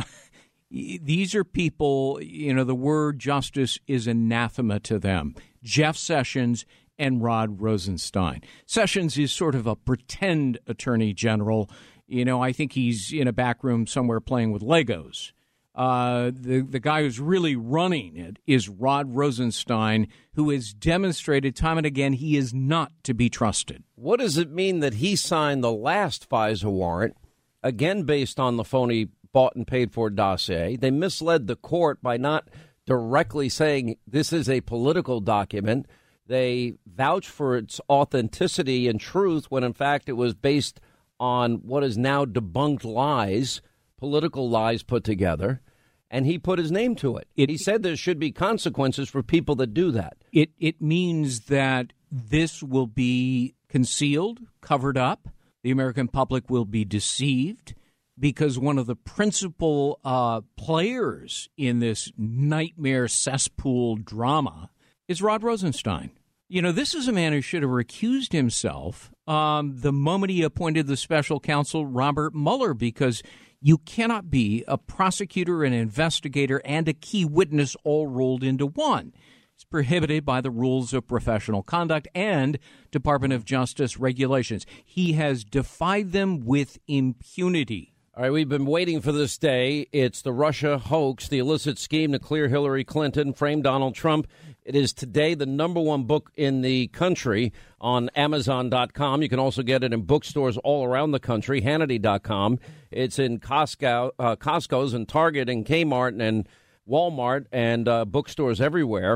These are people, you know, the word justice is anathema to them. Jeff Sessions and Rod Rosenstein. Sessions is sort of a pretend attorney general. You know, I think he's in a back room somewhere playing with Legos. Uh, the, the guy who's really running it is Rod Rosenstein, who has demonstrated time and again he is not to be trusted. What does it mean that he signed the last FISA warrant, again based on the phony bought and paid for dossier? They misled the court by not directly saying this is a political document. They vouched for its authenticity and truth when, in fact, it was based on what is now debunked lies, political lies put together, and he put his name to it. it. He said there should be consequences for people that do that. It it means that this will be concealed, covered up. The American public will be deceived because one of the principal uh, players in this nightmare cesspool drama is Rod Rosenstein. You know, this is a man who should have recused himself um, the moment he appointed the special counsel Robert Mueller, because you cannot be a prosecutor, an investigator, and a key witness all rolled into one. It's prohibited by the rules of professional conduct and Department of Justice regulations. He has defied them with impunity. All right, we've been waiting for this day. It's the Russia hoax, the illicit scheme to clear Hillary Clinton, frame Donald Trump. It is today the number one book in the country on Amazon dot com. You can also get it in bookstores all around the country, Hannity dot com. It's in Costco, uh, Costco's and Target and Kmart and Walmart and uh, bookstores everywhere.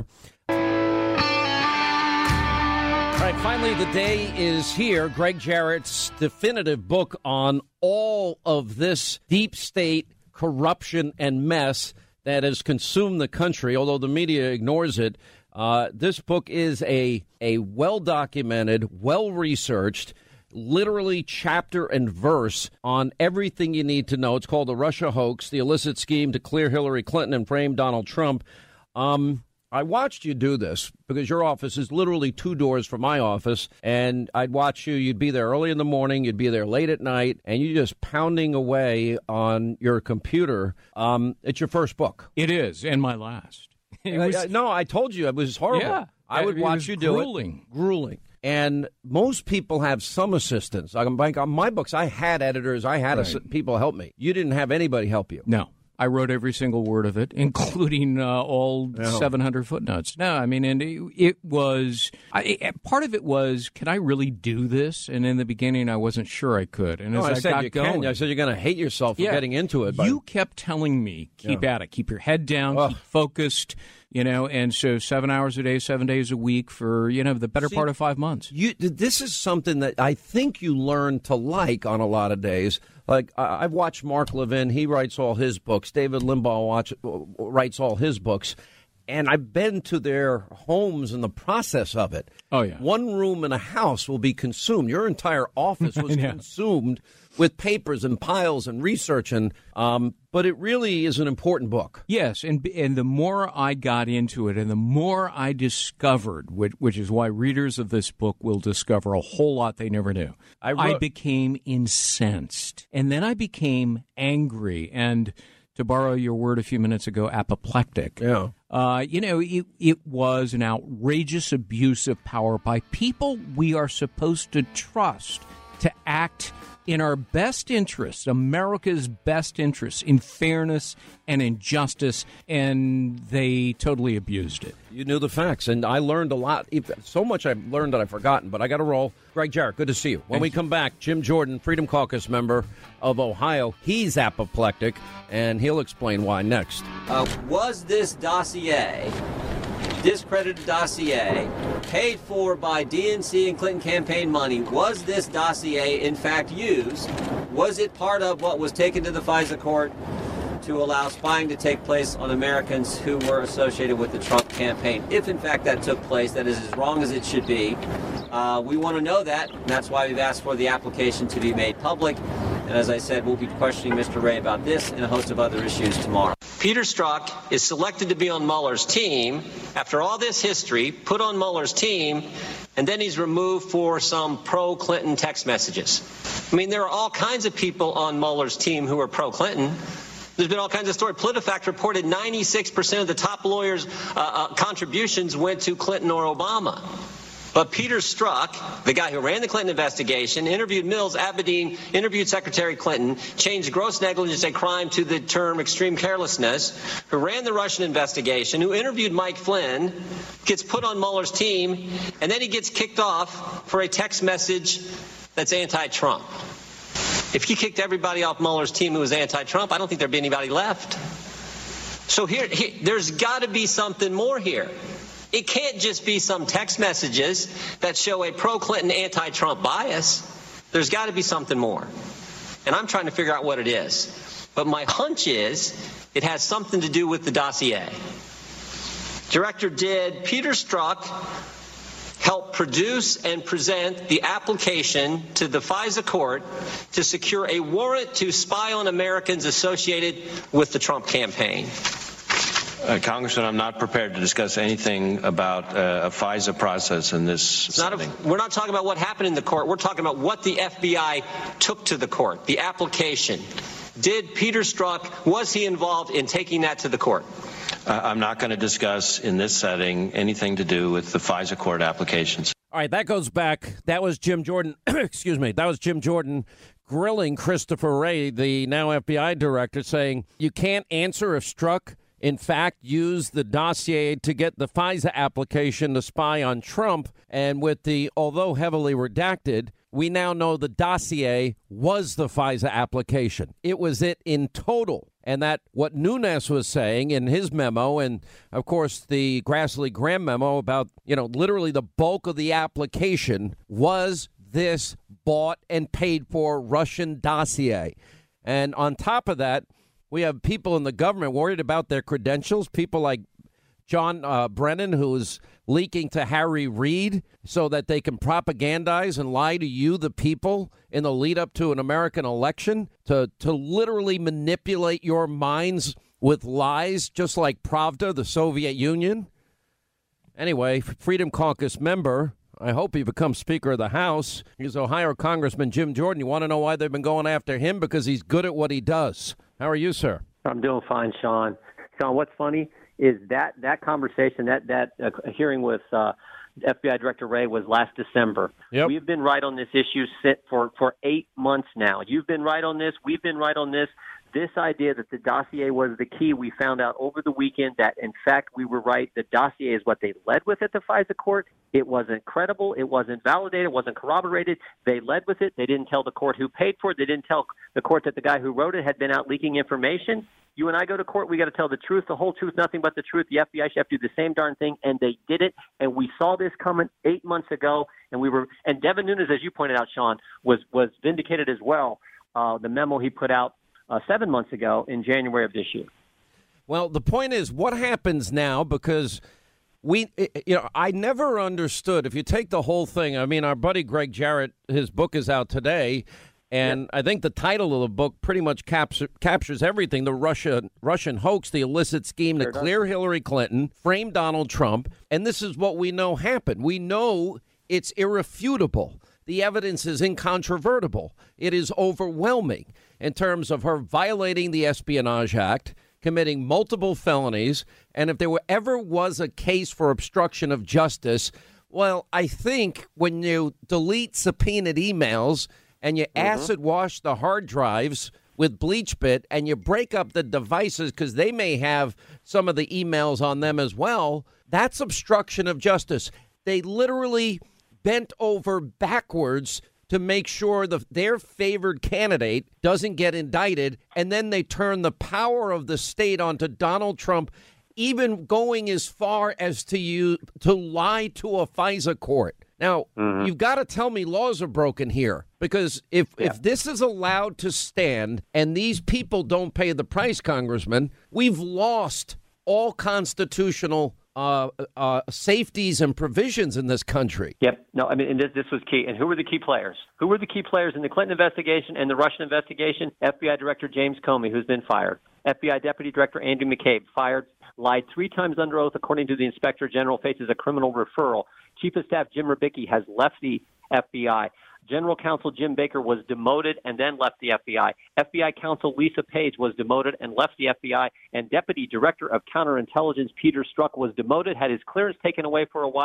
All right, finally, the day is here. Greg Jarrett's definitive book on all of this deep state corruption and mess that has consumed the country, although the media ignores it. Uh, this book is a, a well-documented, well-researched, literally chapter and verse on everything you need to know. It's called The Russia Hoax, the illicit scheme to clear Hillary Clinton and frame Donald Trump. Um... I watched you do this because your office is literally two doors from my office, and I'd watch you. You'd be there early in the morning, you'd be there late at night, and you're just pounding away on your computer. Um, it's your first book. It is, and my last. It was, uh, no, I told you it was horrible. Yeah, I would watch you do grueling. it. Grueling. And most people have some assistance. Like on my books, I had editors, I had right. a, people help me. You didn't have anybody help you. No. I wrote every single word of it, including uh, all oh. seven hundred footnotes. No, I mean, and it, it was I, part of it was, can I really do this? And in the beginning, I wasn't sure I could. And no, as I, I said got you going, can. I said you're going to hate yourself for yeah, getting into it. But... You kept telling me, keep yeah. at it, keep your head down, oh. keep focused. You know, and so seven hours a day, seven days a week for, you know, the better See, part of five months. You, this is something that I think you learn to like on a lot of days. Like, I've watched Mark Levin. He writes all his books. David Limbaugh watch, writes all his books. And I've been to their homes in the process of it. Oh, yeah. One room in a house will be consumed. Your entire office was yeah. consumed with papers and piles and research. And um, but it really is an important book. Yes, and and the more I got into it and the more I discovered, which, which is why readers of this book will discover a whole lot they never knew, I, wrote- I became incensed. And then I became angry and, to borrow your word a few minutes ago, apoplectic. Yeah. Uh, you know, it, it was an outrageous abuse of power by people we are supposed to trust to act in our best interests, America's best interests, in fairness and in justice, and they totally abused it. You knew the facts, and I learned a lot. So much I've learned that I've forgotten, but I got to roll. Greg Jarrett, good to see you. When Thank we you. come back, Jim Jordan, Freedom Caucus member of Ohio, he's apoplectic, and he'll explain why next. Uh, was this dossier, discredited dossier, paid for by D N C and Clinton campaign money? Was this dossier, in fact, used? Was it part of what was taken to the FISA court to allow spying to take place on Americans who were associated with the Trump campaign? If, in fact, that took place, that is as wrong as it should be. Uh, we want to know that, and that's why we've asked for the application to be made public. And as I said, we'll be questioning Mister Wray about this and a host of other issues tomorrow. Peter Strzok is selected to be on Mueller's team after all this history, put on Mueller's team, and then he's removed for some pro-Clinton text messages. I mean, there are all kinds of people on Mueller's team who are pro-Clinton. There's been all kinds of stories. PolitiFact reported ninety-six percent of the top lawyers' uh, uh, contributions went to Clinton or Obama. But Peter Strzok, the guy who ran the Clinton investigation, interviewed Mills, Abedin, interviewed Secretary Clinton, changed gross negligence and crime to the term extreme carelessness, who ran the Russian investigation, who interviewed Mike Flynn, gets put on Mueller's team, and then he gets kicked off for a text message that's anti-Trump. If he kicked everybody off Mueller's team who was anti-Trump, I don't think there'd be anybody left. So here, here there's got to be something more here. It can't just be some text messages that show a pro-Clinton, anti-Trump bias. There's got to be something more. And I'm trying to figure out what it is. But my hunch is it has something to do with the dossier. Director, did Peter Strzok help produce and present the application to the FISA court to secure a warrant to spy on Americans associated with the Trump campaign? Uh, Congressman, I'm not prepared to discuss anything about uh, a FISA process in this It's not setting. a, we're not talking about what happened in the court. We're talking about what the F B I took to the court, the application. Did Peter Strzok, was he involved in taking that to the court? Uh, I'm not going to discuss in this setting anything to do with the FISA court applications. All right, that goes back. That was Jim Jordan. Excuse me. That was Jim Jordan grilling Christopher Wray, the now F B I director, saying you can't answer if Strzok, in fact, used the dossier to get the FISA application to spy on Trump. And with the, although heavily redacted, we now know the dossier was the FISA application. It was it in total. And that what Nunes was saying in his memo, and of course the Grassley Graham memo about, you know, literally the bulk of the application was this bought and paid for Russian dossier. And on top of that, we have people in the government worried about their credentials, people like John uh, Brennan, who's leaking to Harry Reid so that they can propagandize and lie to you, the people, in the lead up to an American election, to, to literally manipulate your minds with lies, just like Pravda, the Soviet Union. Anyway, Freedom Caucus member, I hope he becomes Speaker of the House, is Ohio Congressman Jim Jordan. You want to know why they've been going after him? Because he's good at what he does. How are you, sir? I'm doing fine, Sean. Sean, what's funny is that that conversation, that that uh, hearing with uh, F B I Director Wray was last December. Yep. We've been right on this issue for, for eight months now. You've been right on this. We've been right on this. This idea that the dossier was the key, we found out over the weekend that, in fact, we were right. The dossier is what they led with at the FISA court. It wasn't credible. It wasn't validated. It wasn't corroborated. They led with it. They didn't tell the court who paid for it. They didn't tell the court that the guy who wrote it had been out leaking information. You and I go to court, we got to tell the truth, the whole truth, nothing but the truth. The F B I should have to do the same darn thing, and they did it. And we saw this coming eight months ago, and we were. And Devin Nunes, as you pointed out, Sean, was was vindicated as well. Uh, the memo he put out uh, seven months ago in January of this year. Well, the point is, what happens now? Because we, you know, I never understood. If you take the whole thing, I mean, our buddy Greg Jarrett, his book is out today. And yep. I think the title of the book pretty much capture, captures everything. The Russia, Russian hoax, the illicit scheme sure to clear does. Hillary Clinton, frame Donald Trump. And this is what we know happened. We know it's irrefutable. The evidence is incontrovertible. It is overwhelming in terms of her violating the Espionage Act, committing multiple felonies. And if there were, ever was a case for obstruction of justice, well, I think when you delete subpoenaed emails and you mm-hmm. acid wash the hard drives with BleachBit and you break up the devices because they may have some of the emails on them as well, that's obstruction of justice. They literally bent over backwards to make sure the, their favored candidate doesn't get indicted, and then they turn the power of the state onto Donald Trump, even going as far as to you to lie to a FISA court. Now, mm-hmm. you've got to tell me laws are broken here, because if, yeah. if this is allowed to stand and these people don't pay the price, Congressman, we've lost all constitutional uh, uh, safeties and provisions in this country. Yep. No, I mean, and this, this was key. And who were the key players? Who were the key players in the Clinton investigation and the Russian investigation? F B I Director James Comey, who's been fired. F B I Deputy Director Andrew McCabe, fired, lied three times under oath, according to the Inspector General, faces a criminal referral. Chief of Staff Jim Rubicki has left the F B I. General Counsel Jim Baker was demoted and then left the F B I. F B I Counsel Lisa Page was demoted and left the F B I. And Deputy Director of Counterintelligence Peter Strzok was demoted, had his clearance taken away for a while,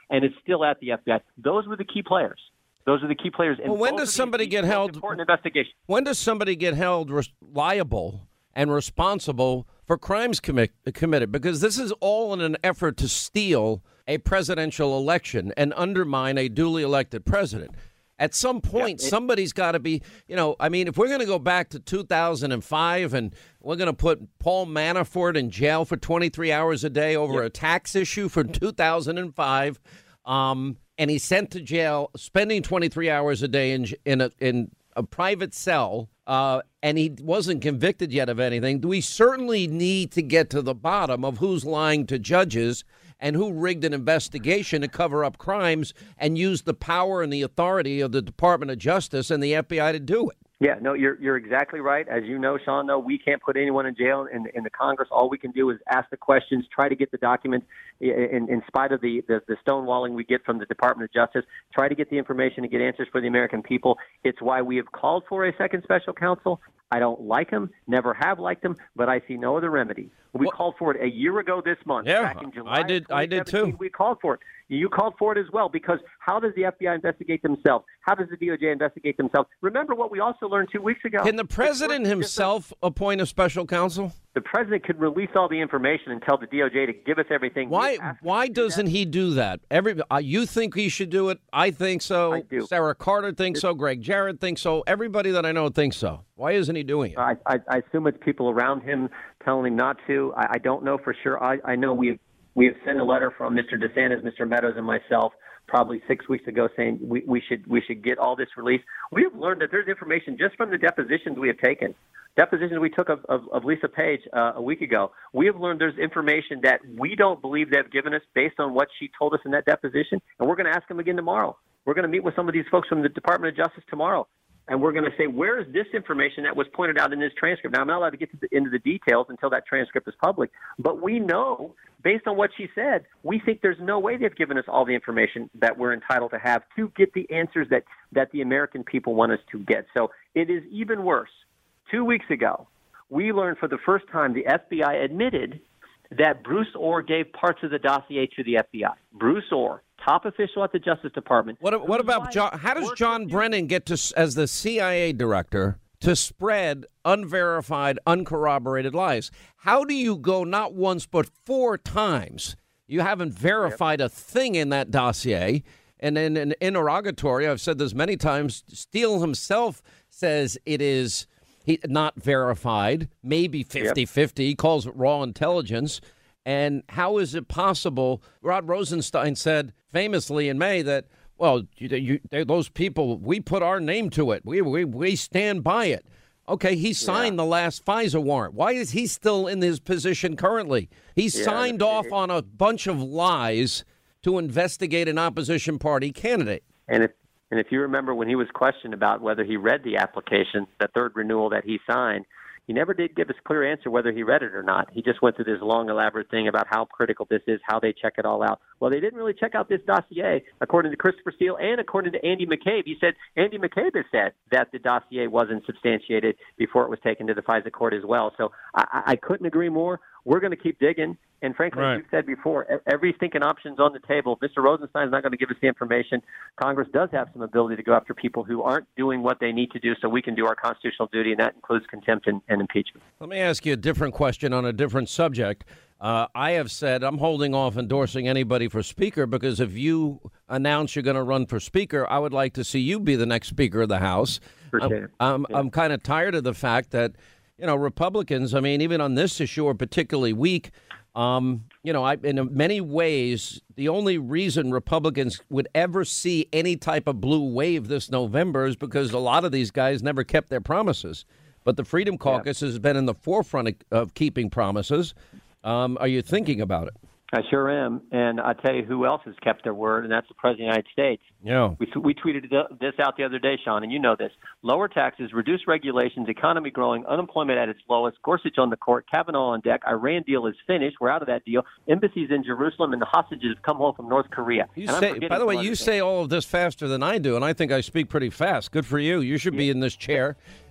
and it's still at the F B I. Those were the key players. Those are the key players. In well, when does somebody get held? Important investigation. When does somebody get held res- liable and responsible for crimes commit, committed? Because this is all in an effort to steal a presidential election and undermine a duly elected president. At some point, yeah, it, somebody's got to be, you know, I mean, if we're going to go back to two thousand five and we're going to put Paul Manafort in jail for twenty-three hours a day over yeah. a tax issue from two thousand five, um, and he's sent to jail, spending twenty-three hours a day in in a, in a private cell, uh, and he wasn't convicted yet of anything, we certainly need to get to the bottom of who's lying to judges and who rigged an investigation to cover up crimes and used the power and the authority of the Department of Justice and the F B I to do it. Yeah, no, you're you're exactly right. As you know, Sean, though, we can't put anyone in jail in, in the Congress. All we can do is ask the questions, try to get the documents in, in spite of the, the, the stonewalling we get from the Department of Justice, try to get the information and get answers for the American people. It's why we have called for a second special counsel. I don't like him, never have liked him, but I see no other remedy. We well, called for it a year ago this month. Yeah, back in July I did. I did too. We called for it. You called for it as well, because how does the F B I investigate themselves? How does the D O J investigate themselves? Remember what we also learned two weeks ago. Can the president himself appoint a special counsel? The president could release all the information and tell the D O J to give us everything. Why? Why doesn't he do that? Every uh, you think he should do it? I think so. I do. Sarah Carter thinks so. Greg Jarrett thinks so. Everybody that I know thinks so. Why isn't he doing it? I, I, I assume it's people around him telling him not to. I, I don't know for sure. I, I know we we have sent a letter from Mister DeSantis, Mister Meadows, and myself probably six weeks ago saying we, we should we should get all this released. We have learned that there's information just from the depositions we have taken. Depositions we took of, of, of Lisa Page uh, a week ago. We have learned there's information that we don't believe they've given us based on what she told us in that deposition, and we're going to ask them again tomorrow. We're going to meet with some of these folks from the Department of Justice tomorrow, and we're going to say, where is this information that was pointed out in this transcript? Now, I'm not allowed to get to the, into the details until that transcript is public, but we know, based on what she said, we think there's no way they've given us all the information that we're entitled to have to get the answers that, that the American people want us to get. So it is even worse. Two weeks ago, we learned for the first time the F B I admitted that Bruce Orr gave parts of the dossier to the F B I. Bruce Orr, top official at the Justice Department. What, what about John? How does John Brennan get to, as the C I A director, to spread unverified, uncorroborated lies? How do you go not once but four times? You haven't verified a thing in that dossier. And in an interrogatory, I've said this many times, Steele himself says it is he, not verified, maybe fifty-fifty. Yep. He calls it raw intelligence. And how is it possible? Rod Rosenstein said famously in May that, well, you, you, those people, we put our name to it. We we, we stand by it. Okay, he signed yeah. the last FISA warrant. Why is he still in his position currently? He yeah, signed off on a bunch of lies to investigate an opposition party candidate. And if and if you remember when he was questioned about whether he read the application, the third renewal that he signed, he never did give us a clear answer whether he read it or not. He just went through this long, elaborate thing about how critical this is, how they check it all out. Well, they didn't really check out this dossier, according to Christopher Steele and according to Andy McCabe. He said Andy McCabe has said that the dossier wasn't substantiated before it was taken to the FISA court as well. So I, I couldn't agree more. We're going to keep digging. And frankly, right. as you've said before, every thinking option's on the table. Mister Rosenstein's not going to give us the information. Congress does have some ability to go after people who aren't doing what they need to do so we can do our constitutional duty, and that includes contempt and, and impeachment. Let me ask you a different question on a different subject. Uh, I have said I'm holding off endorsing anybody for Speaker because if you announce you're going to run for Speaker, I would like to see you be the next Speaker of the House. I'm, I'm, yeah. I'm kind of tired of the fact that, you know, Republicans, I mean, even on this issue, are particularly weak. Um, you know, I, in many ways, the only reason Republicans would ever see any type of blue wave this November is because a lot of these guys never kept their promises. But the Freedom Caucus yeah. has been in the forefront of, of keeping promises. Um, are you thinking about it? I sure am. And I tell you who else has kept their word, and that's the President of the United States. Yeah. We, we tweeted this out the other day, Sean, and you know this. Lower taxes, reduced regulations, economy growing, unemployment at its lowest, Gorsuch on the court, Kavanaugh on deck, Iran deal is finished. We're out of that deal. Embassies in Jerusalem, and the hostages have come home from North Korea. You say, by the way, you say all of this faster than I do, and I think I speak pretty fast. Good for you. You should be in this chair.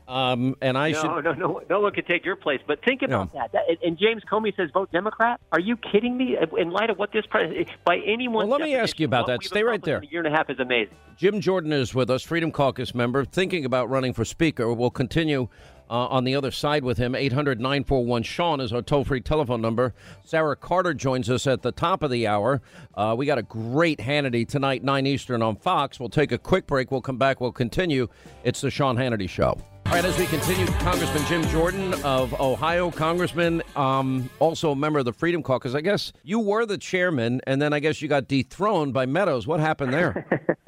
Um, and I no, should. No, no, no, no one could take your place. But think about No. that. that. And James Comey says vote Democrat. Are you kidding me? In light of what this president, by anyone's Well, let me ask you about definition, that. what Stay we've right there. accomplished in a year and a half is amazing. Jim Jordan is with us, Freedom Caucus member, thinking about running for Speaker. We'll continue uh, on the other side with him. eight hundred nine four one Sean is our toll-free telephone number. Sarah Carter joins us at the top of the hour. Uh, we got a great Hannity tonight, nine Eastern on Fox. We'll take a quick break. We'll come back. We'll continue. It's the Sean Hannity Show. All right, as we continue, Congressman Jim Jordan of Ohio, Congressman, um, also a member of the Freedom Caucus. I guess you were the chairman, and then I guess you got dethroned by Meadows. What happened there?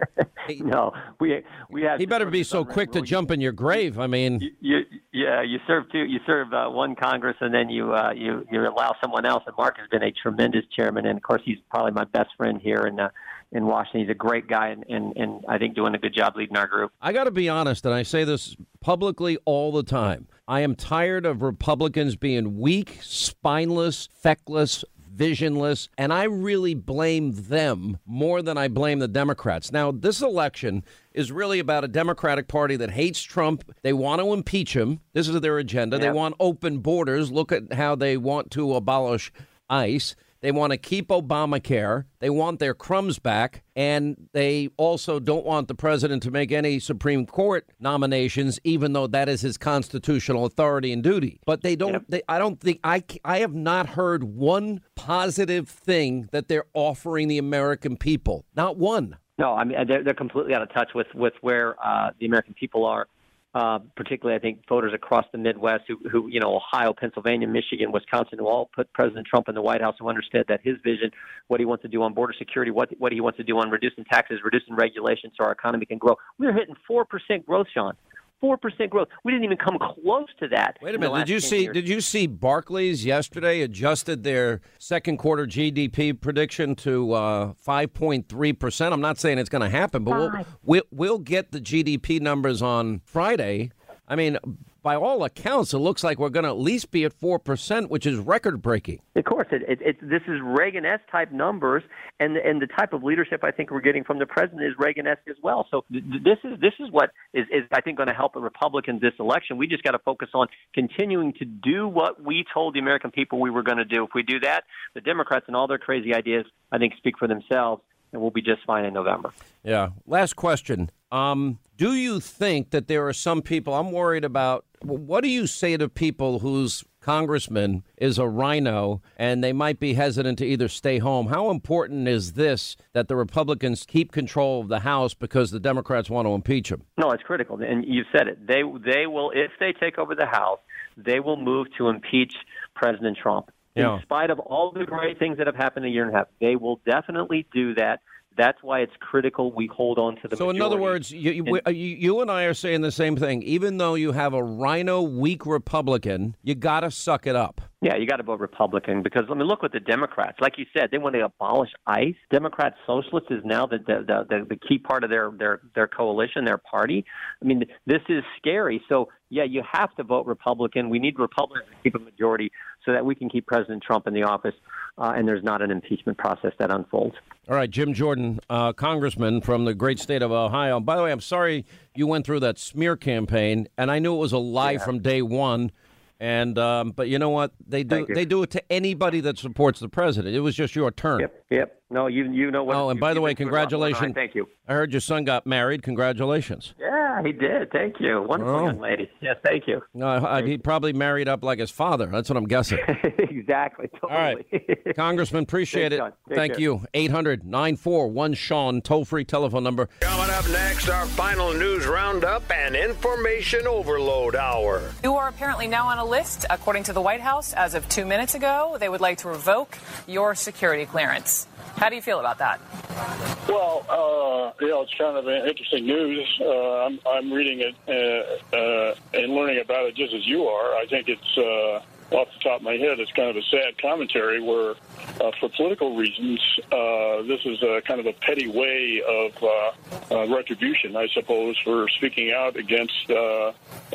No, we we had. He better be so quick to jump in your grave. I mean, you, you, yeah, you serve two. You serve uh, one Congress, and then you uh, you you allow someone else. And Mark has been a tremendous chairman, and of course, he's probably my best friend here in uh, in Washington. He's a great guy, and, and and I think doing a good job leading our group. I got to be honest, and I say this publicly all the time. I am tired of Republicans being weak, spineless, feckless, visionless, and I really blame them more than I blame the Democrats. Now, this election is really about a Democratic Party that hates Trump. They want to impeach him. This is their agenda. Yep. They want open borders. Look at how they want to abolish ICE. They want to keep Obamacare. They want their crumbs back. And they also don't want the president to make any Supreme Court nominations, even though that is his constitutional authority and duty. But they don't, yep. they, I don't think, I, I have not heard one positive thing that they're offering the American people. Not one. No, I mean, they're, they're completely out of touch with, with where uh, the American people are. Uh, particularly, I think, voters across the Midwest who, who, you know, Ohio, Pennsylvania, Michigan, Wisconsin, who all put President Trump in the White House, who understood that his vision, what he wants to do on border security, what what he wants to do on reducing taxes, reducing regulations so our economy can grow. We're hitting four percent growth, Sean. four percent growth. We didn't even come close to that. Wait a minute. Did you see years. Did you see Barclays yesterday adjusted their second quarter G D P prediction to uh, five point three percent? I'm not saying it's going to happen, but we'll, we'll we'll get the G D P numbers on Friday. I mean, by all accounts, it looks like we're going to at least be at four percent, which is record-breaking. Of course. It, it, it, this is Reagan-esque type numbers, and, and the type of leadership I think we're getting from the president is Reagan-esque as well. So th- this is this is what is, is I think, going to help the Republicans this election. We just got to focus on continuing to do what we told the American people we were going to do. If we do that, the Democrats and all their crazy ideas, I think, speak for themselves, and we'll be just fine in November. Yeah. Last question. Um, do you think that there are some people, I'm worried about, what do you say to people whose congressman is a rhino and they might be hesitant to either stay home? How important is this that the Republicans keep control of the House because the Democrats want to impeach him? No, it's critical. And you said it. They, they will, if they take over the House, they will move to impeach President Trump. Yeah. In spite of all the great things that have happened in a year and a half, they will definitely do that. That's why it's critical we hold on to the So, majority. in other words, you, you, you, you and I are saying the same thing. Even though you have a rhino weak Republican, you got to suck it up. Yeah, you got to vote Republican because, I mean, look what the Democrats, like you said, they want to abolish ICE. Democrat Socialists is now the the, the, the key part of their, their, their coalition, their party. I mean, this is scary. So, yeah, you have to vote Republican. We need Republicans to keep a majority so that we can keep President Trump in the office uh, and there's not an impeachment process that unfolds. All right, Jim Jordan, uh, congressman from the great state of Ohio. By the way, I'm sorry you went through that smear campaign, and I knew it was a lie yeah. from day one. And um, but you know what? They do they do it to anybody that supports the president. It was just your turn. Yep, yep. No, you you know what. Oh, and you, by the way, congratulations. Thank you. I heard your son got married. Congratulations. Yeah, he did. Thank you. Wonderful oh. young lady. Yes, thank you. No, uh, he probably married up like his father. That's what I'm guessing. Exactly. Totally. All right. Congressman, appreciate it. Thank care. you. eight hundred nine four one Sean, toll-free telephone number. Coming up next, our final news roundup and information overload hour. You are apparently now on a list, according to the White House, as of two minutes ago. They would like to revoke your security clearance. How do you feel about that? Well, uh, you know, it's kind of interesting news. Uh, I'm, I'm reading it uh, uh, and learning about it just as you are. I think it's, uh, off the top of my head, it's kind of a sad commentary where, uh, for political reasons, uh, this is a kind of a petty way of uh, uh, retribution, I suppose, for speaking out against uh, uh,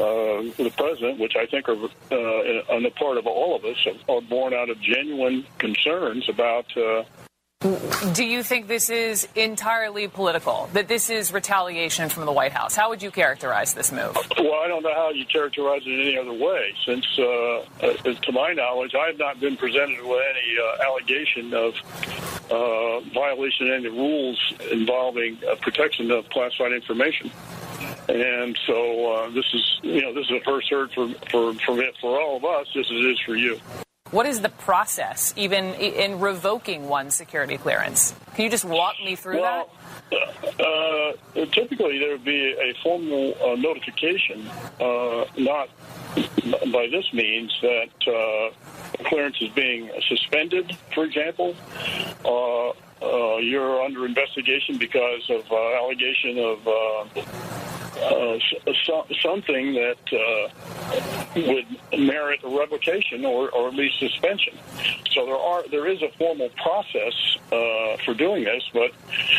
the president, which I think are, uh, on the part of all of us, are born out of genuine concerns about uh, Do you think this is entirely political, that this is retaliation from the White House? How would you characterize this move? Well, I don't know how you characterize it any other way, since, uh, uh, to my knowledge, I have not been presented with any uh, allegation of uh, violation of any rules involving uh, protection of classified information. And so uh, this is, you know, this is a first heard for, for, for, for all of us, just as it is for you. What is the process, even in revoking one's security clearance? Can you just walk me through well, that? Uh, typically, there would be a formal uh, notification, uh, not by this means that uh, clearance is being suspended, for example. Uh, uh, you're under investigation because of uh, allegation of uh, uh, so, something that uh, would merit a revocation or, or at least suspension. So there are there is a formal process uh, for doing this, but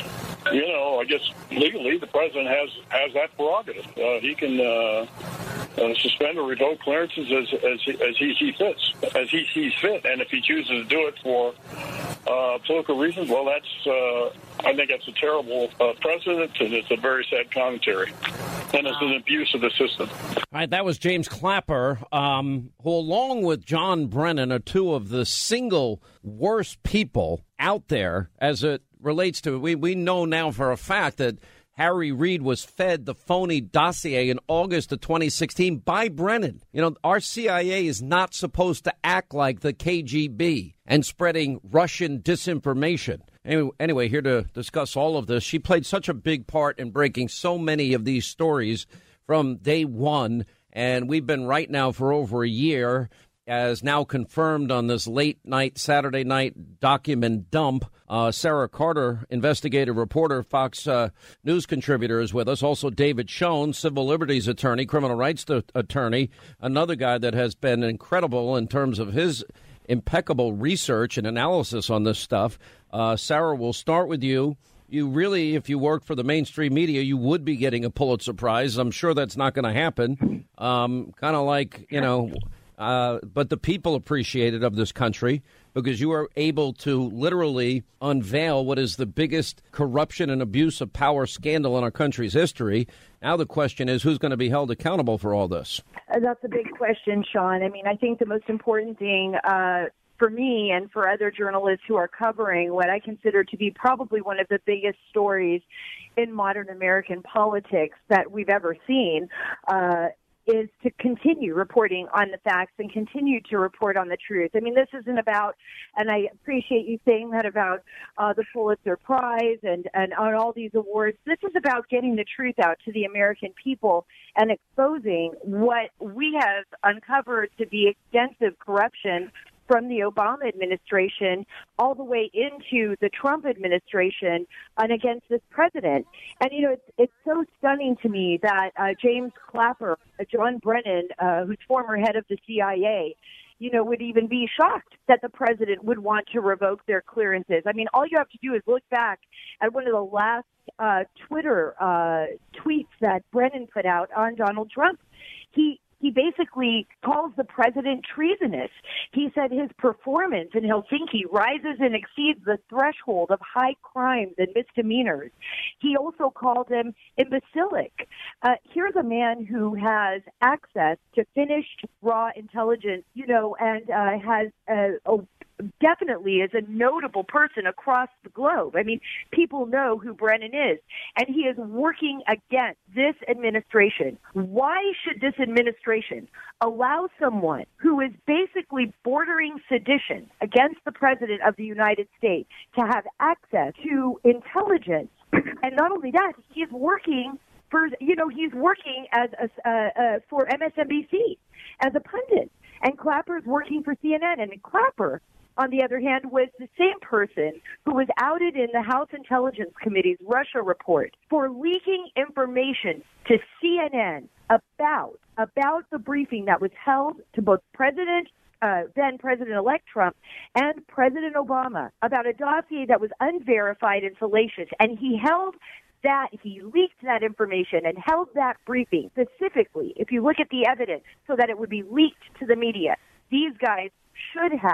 you know, I guess legally the president has has that prerogative. Uh, he can uh, uh, suspend or revoke clearances as as he, as he sees fits, as he sees fit, and if he chooses to do it for uh, political reasons, well, that's uh, I think that's a terrible uh, precedent, and it's a very sad commentary. And it's an abuse of the system. All right, that was James Clapper, um, who, along with John Brennan, are two of the single worst people out there as it relates to. We, we know now for a fact that Harry Reid was fed the phony dossier in August of twenty sixteen by Brennan. You know, our C I A is not supposed to act like the K G B and spreading Russian disinformation. Anyway, anyway, here to discuss all of this. She played such a big part in breaking so many of these stories from day one, and we've been right now for over a year, as now confirmed on this late night, Saturday night document dump. Uh, Sarah Carter, investigative reporter, Fox uh, News contributor, is with us. Also, David Schoen, civil liberties attorney, criminal rights attorney, another guy that has been incredible in terms of his impeccable research and analysis on this stuff. Uh, Sarah, we'll start with you. You really, if you worked for the mainstream media, you would be getting a Pulitzer Prize. I'm sure that's not going to happen. Um, kind of like, you know, uh, but the people appreciate it of this country because you are able to literally unveil what is the biggest corruption and abuse of power scandal in our country's history. Now the question is, who's going to be held accountable for all this? Uh, that's a big question, Sean. I mean, I think the most important thing uh, for me and for other journalists who are covering what I consider to be probably one of the biggest stories in modern American politics that we've ever seen uh, is to continue reporting on the facts and continue to report on the truth. I mean, this isn't about, and I appreciate you saying that about uh, the Pulitzer Prize and, and on all these awards. This is about getting the truth out to the American people and exposing what we have uncovered to be extensive corruption from the Obama administration all the way into the Trump administration and against this president. And, you know, it's, it's so stunning to me that uh, James Clapper, uh, John Brennan, uh, who's former head of the C I A, you know, would even be shocked that the president would want to revoke their clearances. I mean, all you have to do is look back at one of the last uh, Twitter uh, tweets that Brennan put out on Donald Trump. He He basically calls the president treasonous. He said his performance in Helsinki rises and exceeds the threshold of high crimes and misdemeanors. He also called him imbecilic. Uh, here's a man who has access to finished raw intelligence, you know, and uh, has a, a definitely is a notable person across the globe. I mean, people know who Brennan is, and he is working against this administration. Why should this administration allow someone who is basically bordering sedition against the President of the United States to have access to intelligence? And not only that, he's working for, you know, he's working as a, uh, uh, for M S N B C as a pundit, and Clapper's working for C N N, and Clapper, on the other hand, was the same person who was outed in the House Intelligence Committee's Russia report for leaking information to C N N about about the briefing that was held to both President, uh, then President-elect Trump, and President Obama about a dossier that was unverified and salacious. And he held that, he leaked that information and held that briefing specifically, if you look at the evidence, so that it would be leaked to the media. These guys should have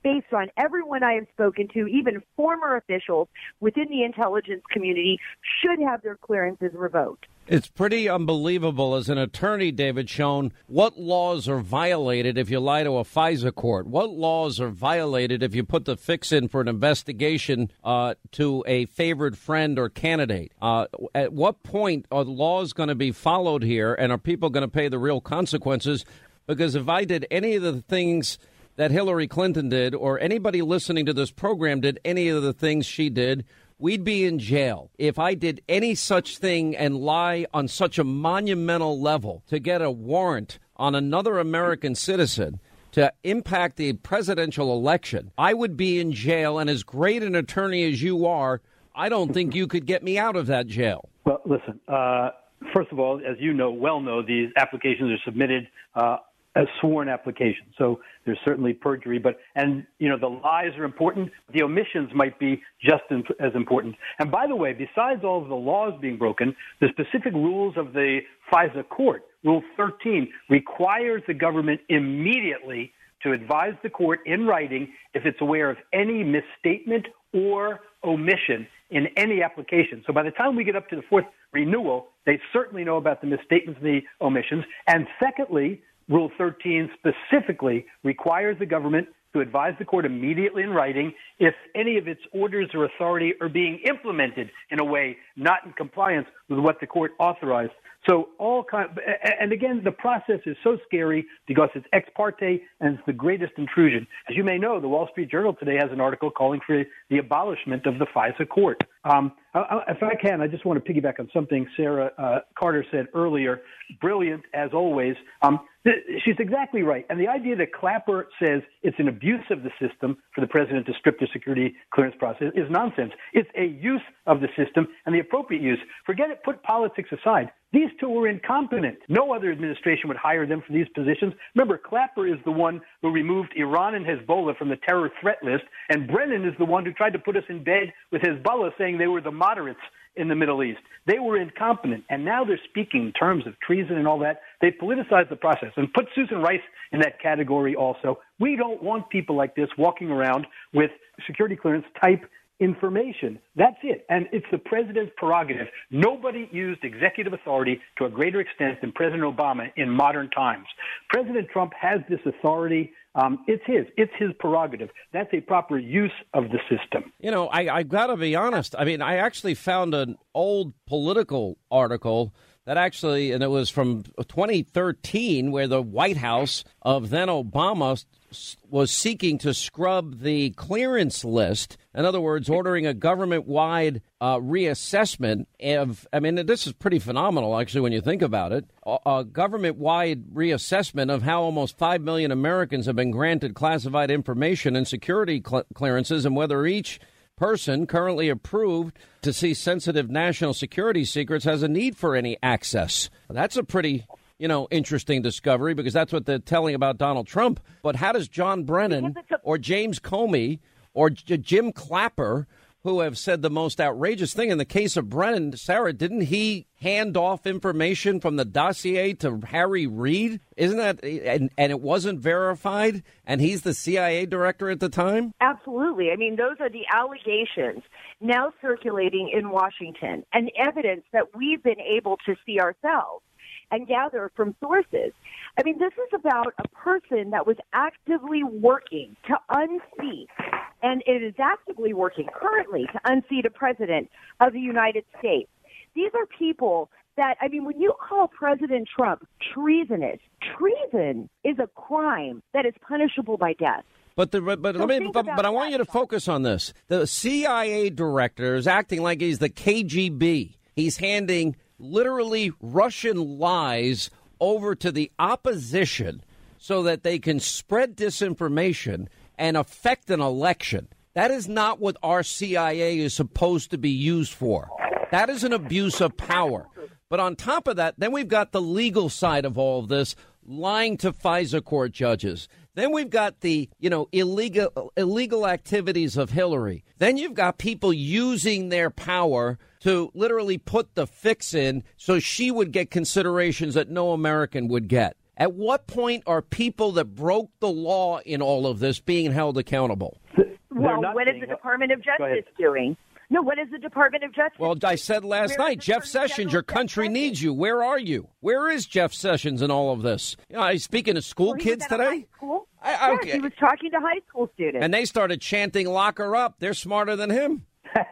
based on everyone I have spoken to, even former officials within the intelligence community, should have their clearances revoked. It's pretty unbelievable as an attorney, David Schoen, what laws are violated if you lie to a FISA court? What laws are violated if you put the fix in for an investigation uh, to a favored friend or candidate? Uh, at what point are the laws going to be followed here, and are people going to pay the real consequences? Because if I did any of the things that Hillary Clinton did, or anybody listening to this program did any of the things she did, we'd be in jail. If I did any such thing and lie on such a monumental level to get a warrant on another American citizen to impact the presidential election, I would be in jail. And as great an attorney as you are, I don't think you could get me out of that jail. Well, listen, uh, first of all, as you know, well know, these applications are submitted uh, as sworn applications. So there's certainly perjury, but, and, you know, the lies are important. The omissions might be just as important. And by the way, besides all of the laws being broken, the specific rules of the FISA court, Rule thirteen, requires the government immediately to advise the court in writing if it's aware of any misstatement or omission in any application. So by the time we get up to the fourth renewal, they certainly know about the misstatements and the omissions. And secondly, Rule thirteen specifically requires the government to advise the court immediately in writing if any of its orders or authority are being implemented in a way not in compliance with what the court authorized. So all kind of, and again, the process is so scary because it's ex parte and it's the greatest intrusion. As you may know, the Wall Street Journal today has an article calling for the abolishment of the FISA court. Um, if I can, I just want to piggyback on something Sarah uh, Carter said earlier. Brilliant, as always. Um, th- she's exactly right. And the idea that Clapper says it's an abuse of the system for the president to strip the security clearance process is nonsense. It's a use of the system and the appropriate use. Forget it, put politics aside. These two were incompetent. No other administration would hire them for these positions. Remember, Clapper is the one who removed Iran and Hezbollah from the terror threat list, and Brennan is the one who tried to put us in bed with Hezbollah, saying they were the moderates in the Middle East. They were incompetent, and now they're speaking in terms of treason and all that. They politicized the process, and put Susan Rice in that category also. We don't want people like this walking around with security clearance type information. That's it. And it's the president's prerogative. Nobody used executive authority to a greater extent than President Obama in modern times. President Trump has this authority. Um, it's his. It's his prerogative. That's a proper use of the system. You know, I, I got to be honest. I mean, I actually found an old political article that actually, and it was from twenty thirteen, where the White House of then Obama was seeking to scrub the clearance list. In other words, ordering a government-wide uh, reassessment of, I mean, this is pretty phenomenal, actually, when you think about it, a, a government-wide reassessment of how almost five million Americans have been granted classified information and security cl- clearances, and whether each person currently approved to see sensitive national security secrets has a need for any access. That's a pretty, you know, interesting discovery, because that's what they're telling about Donald Trump. But how does John Brennan or James Comey or J- Jim Clapper, who have said the most outrageous thing in the case of Brennan, Sarah, didn't he hand off information from the dossier to Harry Reid? Isn't that, and, and it wasn't verified, and he's the C I A director at the time? Absolutely. I mean, those are the allegations now circulating in Washington and evidence that we've been able to see ourselves and gather from sources. I mean, this is about a person that was actively working to unseat, and it is actively working currently to unseat a president of the United States. These are people that, I mean, when you call President Trump treasonous, treason is a crime that is punishable by death. But the but so let me but, but I want you to focus on this. The C I A director is acting like he's the K G B. He's handing literally Russian lies over to the opposition so that they can spread disinformation and affect an election. That is not what our C I A is supposed to be used for. That is an abuse of power. But on top of that, then we've got the legal side of all of this, lying to FISA court judges. Then we've got the, you know, illegal illegal activities of Hillary. Then you've got people using their power to literally put the fix in so she would get considerations that no American would get. At what point are people that broke the law in all of this being held accountable? Well, what is the Department of Justice doing? No, what is the Department of Justice? Well, I said last night, Jeff Sessions, your country needs you. Where are you? Where is Jeff Sessions in all of this? You know, he's speaking to school well, kids today. High school? I, yes, okay. He was talking to high school students. And they started chanting, lock her up. They're smarter than him.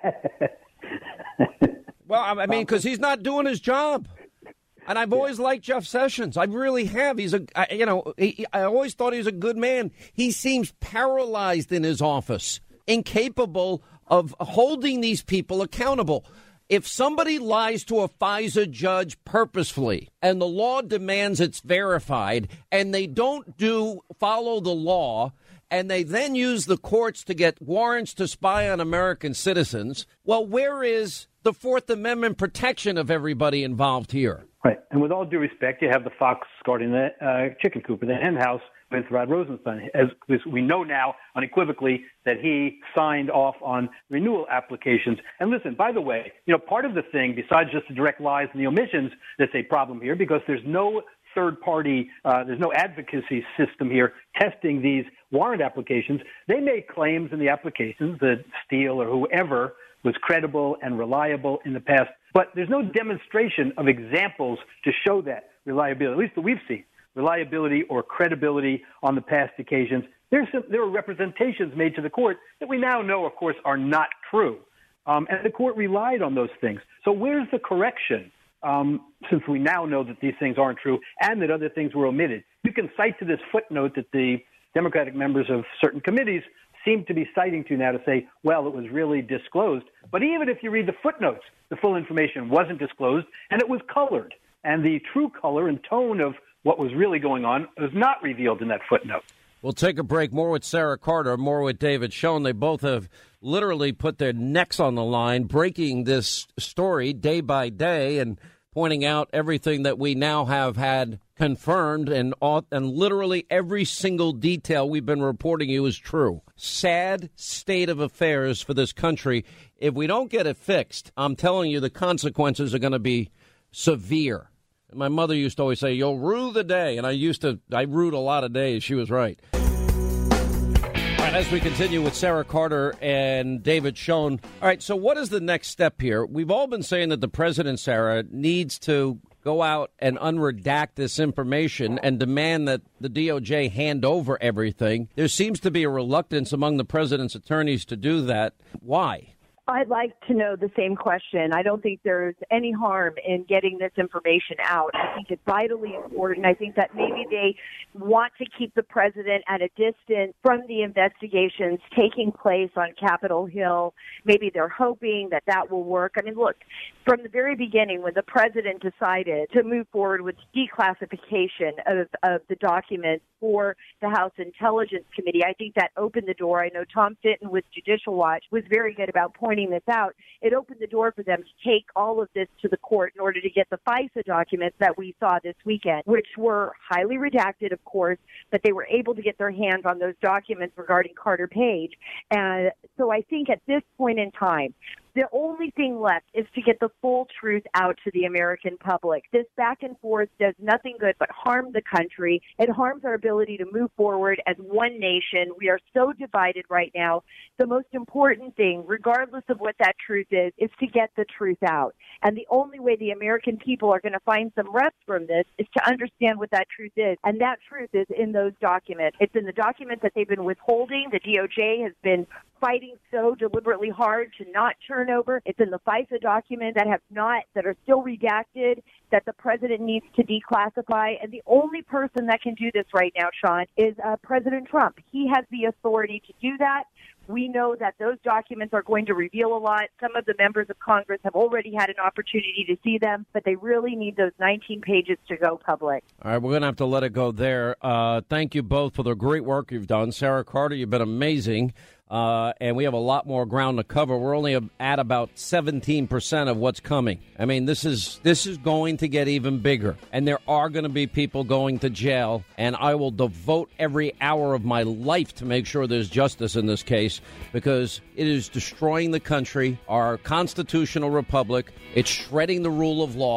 Well, I mean, because he's not doing his job. And I've always liked Jeff Sessions. I really have. He's a, I, you know, he, I always thought he was a good man. He seems paralyzed in his office, incapable of holding these people accountable. If somebody lies to a FISA judge purposefully and the law demands it's verified and they don't do follow the law and they then use the courts to get warrants to spy on American citizens, well, where is the Fourth Amendment protection of everybody involved here? Right. And with all due respect, you have the fox guarding the uh, chicken coop or the hen house with Rod Rosenstein. As, as we know now unequivocally that he signed off on renewal applications. And listen, by the way, you know, part of the thing, besides just the direct lies and the omissions, that's a problem here because there's no third party, uh, there's no advocacy system here testing these warrant applications. They made claims in the applications that Steele or whoever was credible and reliable in the past. But there's no demonstration of examples to show that reliability, at least that we've seen, reliability or credibility on the past occasions. There's some, there were representations made to the court that we now know, of course, are not true. Um, and the court relied on those things. So where's the correction, um, since we now know that these things aren't true and that other things were omitted? You can cite to this footnote that the Democratic members of certain committees seem to be citing to now to say, well, it was really disclosed. But even if you read the footnotes, the full information wasn't disclosed, and it was colored. And the true color and tone of what was really going on was not revealed in that footnote. We'll take a break. More with Sarah Carter, more with David Schoen. They both have literally put their necks on the line, breaking this story day by day and pointing out everything that we now have had confirmed, and and literally every single detail we've been reporting you is true. Sad state of affairs for this country. If we don't get it fixed, I'm telling you the consequences are going to be severe. My mother used to always say, you'll rue the day. And I used to, I rued a lot of days. She was right. All right, as we continue with Sarah Carter and David Schoen. All right, so what is the next step here? We've all been saying that the president, Sarah, needs to go out and unredact this information and demand that the D O J hand over everything. There seems to be a reluctance among the president's attorneys to do that. Why? I'd like to know the same question. I don't think there's any harm in getting this information out. I think it's vitally important. I think that maybe they want to keep the president at a distance from the investigations taking place on Capitol Hill. Maybe they're hoping that that will work. I mean, look, from the very beginning, when the president decided to move forward with declassification of, of the documents for the House Intelligence Committee, I think that opened the door. I know Tom Fitton with Judicial Watch was very good about pointing this out. It opened the door for them to take all of this to the court in order to get the FISA documents that we saw this weekend, which were highly redacted, of course, but they were able to get their hands on those documents regarding Carter Page. And so I think at this point in time, the only thing left is to get the full truth out to the American public. This back and forth does nothing good but harm the country. It harms our ability to move forward as one nation. We are so divided right now. The most important thing, regardless of what that truth is, is to get the truth out. And the only way the American people are going to find some rest from this is to understand what that truth is. And that truth is in those documents. It's in the documents that they've been withholding. The D O J has been fighting so deliberately hard to not turn over. It's in the FISA documents that have not, that are still redacted, that the president needs to declassify. And the only person that can do this right now, Sean, is uh, President Trump. He has the authority to do that. We know that those documents are going to reveal a lot. Some of the members of Congress have already had an opportunity to see them, but they really need those nineteen pages to go public. All right, we're going to have to let it go there. Uh, thank you both for the great work you've done. Sarah Carter, you've been amazing. Uh, and we have a lot more ground to cover. We're only at about seventeen percent of what's coming. I mean, this is this is going to get even bigger. And there are going to be people going to jail. And I will devote every hour of my life to make sure there's justice in this case, because it is destroying the country, our constitutional republic. It's shredding the rule of law.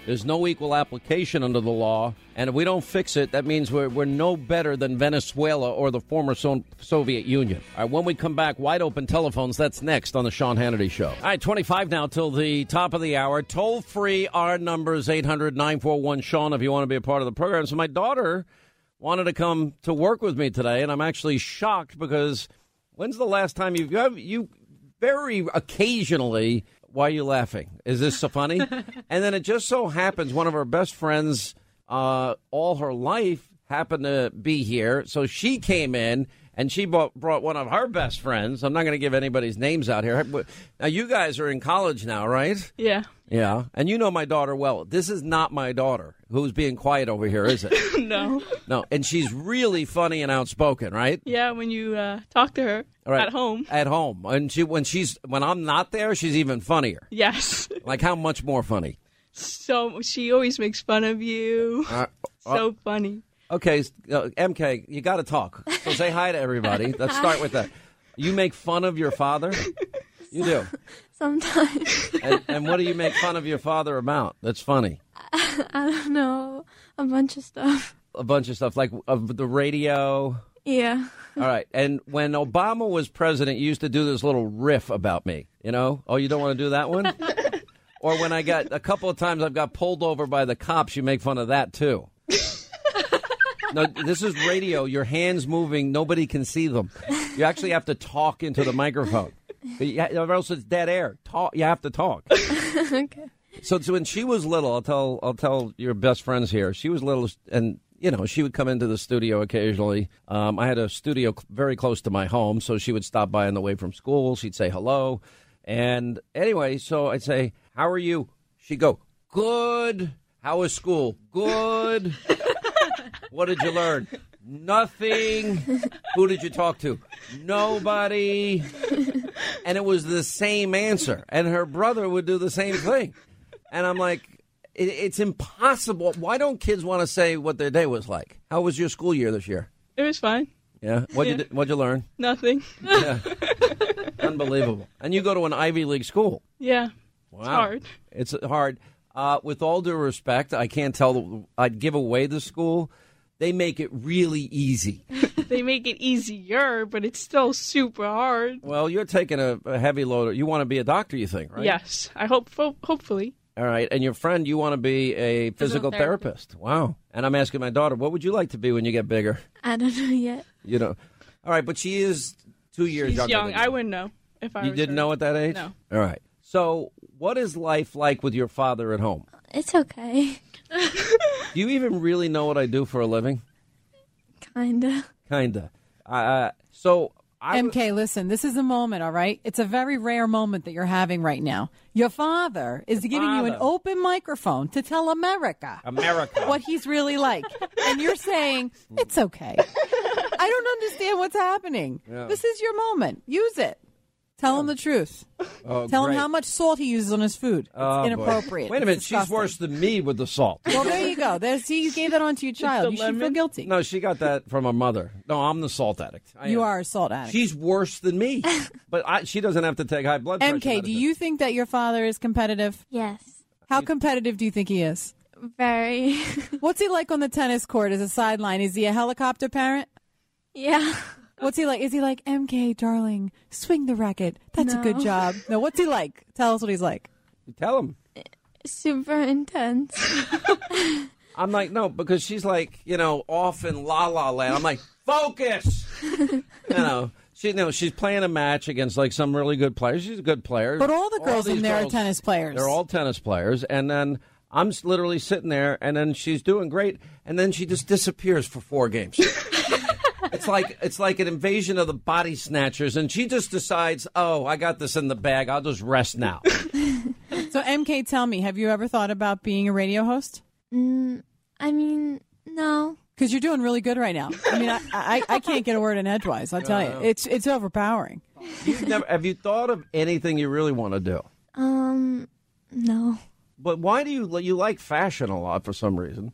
There's no equal application under the law, and if we don't fix it, that means we're, we're no better than Venezuela or the former so- Soviet Union. All right, when we come back, wide open telephones, that's next on the Sean Hannity Show. All right, twenty-five now till the top of the hour. Toll free, our number is eight hundred nine four one Sean if you want to be a part of the program. So my daughter wanted to come to work with me today, and I'm actually shocked because when's the last time you've you very occasionally. Why are you laughing? Is this so funny? And then it just so happens one of her best friends uh, all her life happened to be here. So she came in and she brought, brought one of her best friends. I'm not going to give anybody's names out here. Now, you guys are in college now, right? Yeah. Yeah. And you know my daughter well. This is not my daughter who's being quiet over here, is it? No. No. And she's really funny and outspoken, right? Yeah, when you uh, talk to her Right. at home. At home. And she when she's when I'm not there, she's even funnier. Yes. Like how much more funny? So she always makes fun of you. Uh, so uh, funny. Okay, uh, M K, you got to talk. So say hi to everybody. Let's start with that. You make fun of your father? You do. Sometimes. And, and what do you make fun of your father about? That's funny. I don't know. A bunch of stuff. A bunch of stuff like of the radio. Yeah. All right. And when Obama was president, you used to do this little riff about me, you know? Oh, you don't want to do that one? Or when I got, a couple of times I've got pulled over by the cops, you make fun of that, too. No, this is radio. Your hands moving. Nobody can see them. You actually have to talk into the microphone. Or else it's dead air. Talk. You have to talk. Okay. So, so when she was little, I'll tell, I'll tell your best friends here, she was little and... You know, she would come into the studio occasionally. Um, I had a studio very close to my home, so she would stop by on the way from school. She'd say hello. And anyway, so I'd say, how are you? She'd go, good. How was school? Good. What did you learn? Nothing. Who did you talk to? Nobody. And it was the same answer. And her brother would do the same thing. And I'm like... It's impossible. Why don't kids want to say what their day was like? How was your school year this year? It was fine. Yeah? What'd, Yeah. You, what'd you learn? Nothing. Yeah. Unbelievable. And you go to an Ivy League school. Yeah. Wow. It's hard. It's hard. Uh, with all due respect, I can't tell. The, I'd give away the school. They make it really easy. They make it easier, but it's still super hard. Well, you're taking a, a heavy load. You want to be a doctor, you think, right? Yes. I hope, ho- hopefully. All right. And your friend, you want to be a physical therapist. Wow. And I'm asking my daughter, what would you like to be when you get bigger? I don't know yet. You know. All right. But she is two years She's younger young. than you. I wouldn't know if I You was didn't her. know at that age? No. All right. So what is life like with your father at home? It's okay. Do you even really know what I do for a living? Kinda. Kinda. Uh, so... I M K, listen, this is a moment, all right? It's a very rare moment that you're having right now. Your father is Your giving you an father. open microphone to tell America, America. what he's really like. And you're saying, it's okay. I don't understand what's happening. Yeah. This is your moment. Use it. Tell him the truth. Oh, Tell great. him how much salt he uses on his food. It's Oh, boy. inappropriate. Wait a It's minute. She's disgusting. worse than me with the salt. Well, there you go. There's, see, you gave that on to your child. You should feel guilty. No, she got that from her mother. No, I'm the salt addict. I You am. are a salt addict. She's worse than me. But I, she doesn't have to take high blood pressure M K, do medicine. you think that your father is competitive? Yes. How competitive do you think he is? Very. What's he like on the tennis court as a sideline? Is he a helicopter parent? Yeah. What's he like? Is he like, M K, darling, swing the racket. That's a good No. job. No, what's he like? Tell us what he's like. Tell him. Super intense. I'm like, no, because she's like, you know, off in La La Land. I'm like, focus. you know, she, no, she's playing a match against like some really good players. She's a good player. But all the girls in these there girls, are tennis players. They're all tennis players. And then I'm s- literally sitting there, and then she's doing great, and then she just disappears for four games. It's like it's like an invasion of the body snatchers, and she just decides, oh, I got this in the bag. I'll just rest now. So, M K, tell me, have you ever thought about being a radio host? Mm, I mean, no. Because you're doing really good right now. I mean, I, I, I can't get a word in edgewise. I'll tell you, No. it's it's overpowering. You've never, have you thought of anything you really want to do? Um, no. But why do you you like fashion a lot for some reason?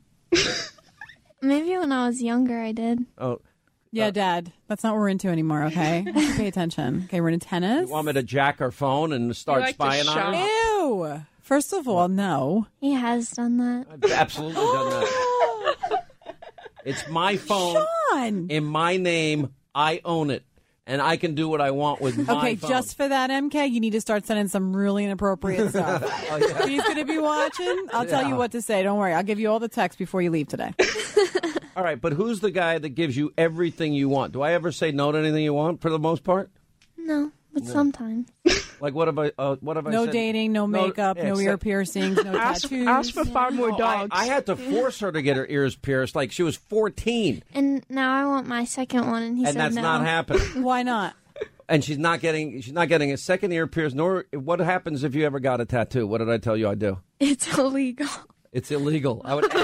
Maybe when I was younger, I did. Oh, Yeah, Dad, that's not what we're into anymore, okay? Pay attention. Okay, we're into tennis. you want me to jack her phone and start like to spying on her? shop. Ew. First of all, no. He has done that. I've absolutely done that. It's my phone. Sean! In my name, I own it. And I can do what I want with my Okay, phone. just for that, M K, you need to start sending some really inappropriate stuff. Oh, yeah. He's going to be watching. I'll tell Yeah. you what to say. Don't worry. I'll give you all the text before you leave today. All right, but who's the guy that gives you everything you want? Do I ever say no to anything you want for the most part? No, but No. sometimes. Like what have I? Uh, what have I No said? dating, no makeup, no, yeah, ear except- piercings, no Ask, tattoos. ask for five more Oh, I, dogs. I had to force her to get her ears pierced like she was fourteen, And now I want my second one, and he and said that's no. not happening. Why not? And she's not getting she's not getting a second ear pierced. Nor what happens if you ever got a tattoo? What did I tell you I do? It's illegal. It's illegal. I would.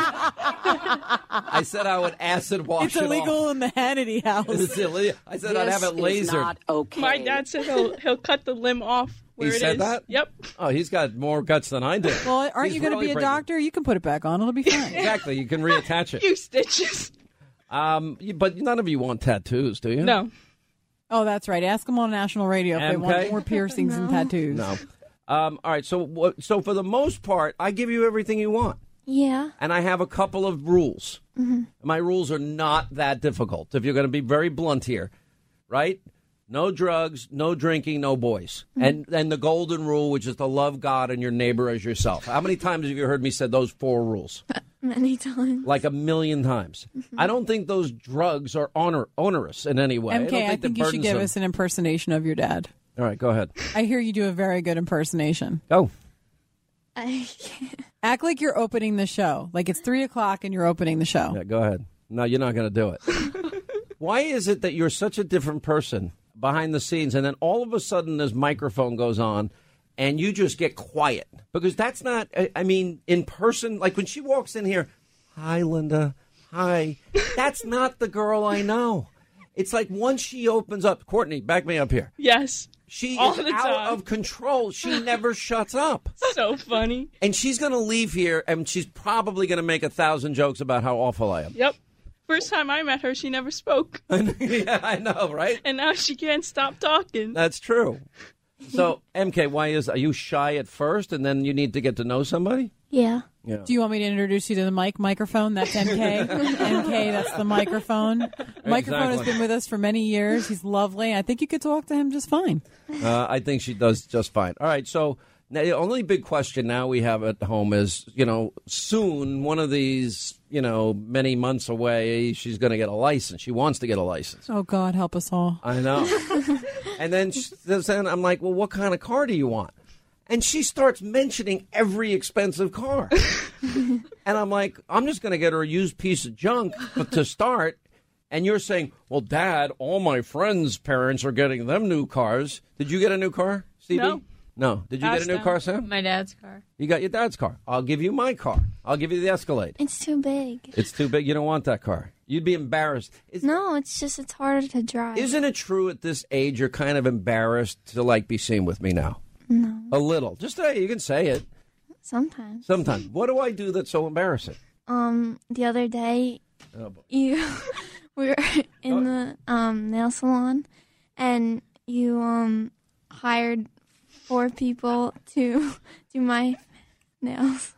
I said I would acid wash It's it illegal off. in the Hannity house. It's illegal. I said I'd have it lasered. My dad said he'll he'll cut the limb off where He it said is. that? Yep. Oh, he's got more guts than I did. Well, aren't He's you going to really be a breaking- doctor? You can put it back on. It'll be fine. Exactly. You can reattach it. Few stitches. Um, you- but none of you want tattoos, do you? No. Oh, that's right. Ask them on national radio if they M K? want more piercings and tattoos. No. Um, all right. So, what- so for the most part, I give you everything you want, Yeah. and I have a couple of rules. hmm My rules are not that difficult. If you're going to be very blunt here, right? No drugs, no drinking, no boys, and and the golden rule, which is to love God and your neighbor as yourself. How many times have you heard me say those four rules? Many times. Like a million times. I don't think those drugs are honor, onerous in any way. M K, I I don't think, think they're you should give burdensome. us an impersonation of your dad. All right, go ahead. I hear you do a very good impersonation. Go. I Act like you're opening the show. Like it's three o'clock and you're opening the show. Yeah, go ahead. No, you're not going to do it. Why is it that you're such a different person behind the scenes, and then all of a sudden this microphone goes on, and you just get quiet? Because that's not, I- I mean, in person, like when she walks in here, hi, Linda, hi, that's not the girl I know. It's like once she opens up, Courtney, back me up here. Yes. She All is the out time. of control. She never shuts up. So funny. And she's going to leave here, and she's probably going to make a thousand jokes about how awful I am. Yep. First time I met her, she never spoke. Yeah, I know, right? And now she can't stop talking. That's true. So, M K, why is, are you shy at first, and then you need to get to know somebody? Yeah. Yeah. Do you want me to introduce you to the mic microphone? That's M K. M K, that's the microphone. Microphone has Exactly. been with us for many years. He's lovely. I think you could talk to him just fine. Uh, I think she does just fine. All right, so now the only big question now we have at home is, you know, soon, one of these, you know, many months away, she's going to get a license. She wants to get a license. Oh, God, help us all. I know. And then, she, then I'm like, well, what kind of car do you want? And she starts mentioning every expensive car. And I'm like, I'm just going to get her a used piece of junk but to start. And you're saying, well, Dad, all my friends' parents are getting them new cars. Did you get a new car, Stevie? No. No. Did you Ask get a new them. car, Sam? My dad's car. You got your dad's car. I'll give you my car. I'll give you the Escalade. It's too big. It's too big. You don't want that car. You'd be embarrassed. Is, No, it's just it's harder to drive. Isn't it true at this age you're kind of embarrassed to, like, be seen with me now? No. A little. Just say, you can say it. Sometimes. Sometimes. What do I do that's so embarrassing? Um, the other day, Oh, boy. you we were in the um nail salon, and you um hired four people to do my nails,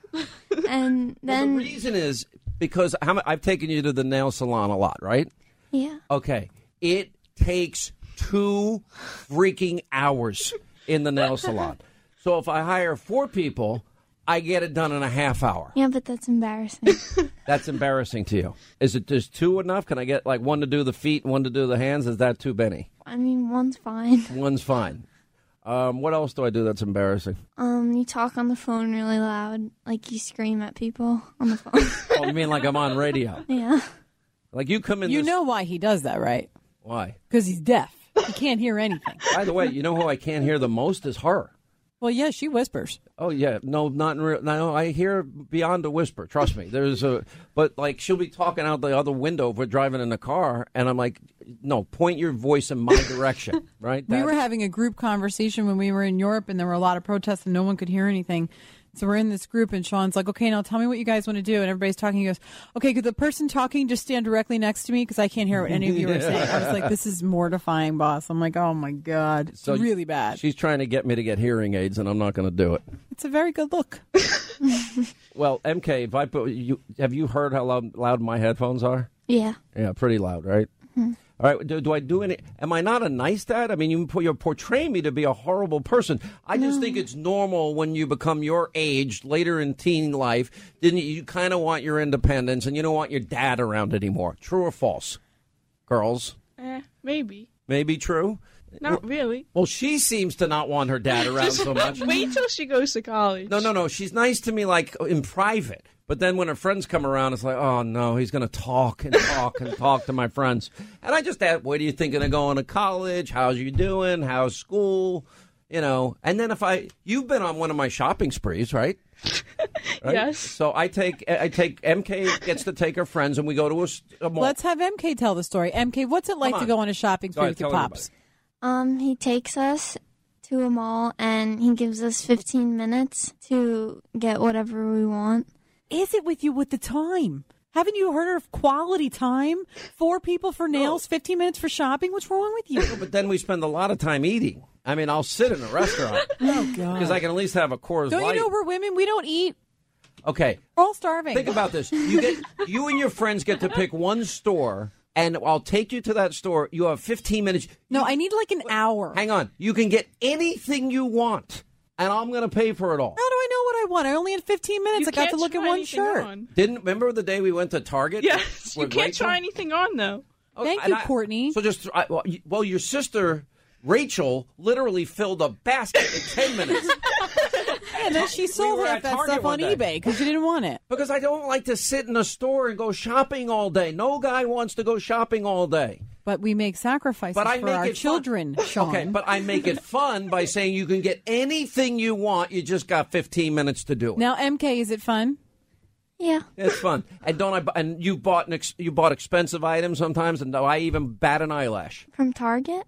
and Well, then the reason is because how mu- I've taken you to the nail salon a lot, right? yeah, Okay. It takes two freaking hours in the nail salon. So if I hire four people, I get it done in a half hour. yeah, but that's embarrassing. That's embarrassing to you. Is it just two enough? Can I get like one to do the feet and one to do the hands? Is that too many? I mean, one's fine. One's fine. Um, what else do I do that's embarrassing? Um, you talk on the phone really loud, like you scream at people on the phone. Oh, you mean like I'm on radio? Yeah. Like you come in You this... know why he does that, right? Why? Because he's deaf. He can't hear anything. By the way, you know who I can't hear the most is her. Well, yeah, she whispers. Oh yeah, no, not in real. No, I hear beyond a whisper. Trust me. There's a, but like she'll be talking out the other window if we're driving in the car, and I'm like, no, point your voice in my direction, right? We That- were having a group conversation when we were in Europe, and there were a lot of protests, and no one could hear anything. So we're in this group, and Sean's like, okay, now tell me what you guys want to do. And everybody's talking. He goes, okay, could the person talking just stand directly next to me? Because I can't hear what any of you are saying. I was like, this is mortifying, boss. I'm like, oh, my God. It's So really bad. She's trying to get me to get hearing aids, and I'm not going to do it. It's a very good look. Well, M K, if I put you, have you heard how loud, loud my headphones are? Yeah. Yeah, pretty loud, right? Mhm. All right, do, do I do any? Am I not a nice dad? I mean, you, you're portraying me to be a horrible person. I just No. think it's normal when you become your age, later in teen life, then you, you kind of want your independence and you don't want your dad around anymore. True or false? Girls? Eh, maybe. Maybe true? Not really. Well, she seems to not want her dad around so much. Wait till she goes to college. No, no, no. She's nice to me, like, in private. But then when her friends come around, it's like, oh, no, he's going to talk and talk and talk to my friends. And I just ask, what are you thinking of going to college? How's you doing? How's school? You know, and then if I, you've been on one of my shopping sprees, right? Right? Yes. So I take, I take, M K gets to take her friends and we go to a, s- a mall. Let's have M K tell the story. M K, what's it like Come to on. go on a shopping Go spree ahead, with your tell pops? Um, he takes us to a mall and he gives us fifteen minutes to get whatever we want. Is it with you with the time? Haven't you heard of quality time? Four people for nails, fifteen minutes for shopping? What's wrong with you? But then we spend a lot of time eating. I mean, I'll sit in a restaurant. Oh, God. Because I can at least have a Coors Don't Light. you know we're women? We don't eat. Okay. We're all starving. Think about this. You get you and your friends get to pick one store, and I'll take you to that store. You have fifteen minutes. No, I need like an hour. Hang on. You can get anything you want, and I'm going to pay for it all. How do I know what I want? I only had fifteen minutes. You I got to can't look at try one anything shirt. on. Didn't remember the day we went to Target? Yes, you with can't Rachel? try anything on, though. Oh, Thank and you, I- Courtney. So just I, well, you- well, your sister Rachel literally filled a basket in ten minutes. And then she sold were half at that Target stuff one on day. eBay because she didn't want it. Because I don't like to sit in a store and go shopping all day. No guy wants to go shopping all day. But we make sacrifices But I for make our it fun. children, Sean. Okay, but I make it fun by saying you can get anything you want. You just got fifteen minutes to do it. Now, M K, is it fun? Yeah. It's fun. And don't I? bu- And you bought an ex, you bought expensive items sometimes, and do I even bat an eyelash? From Target?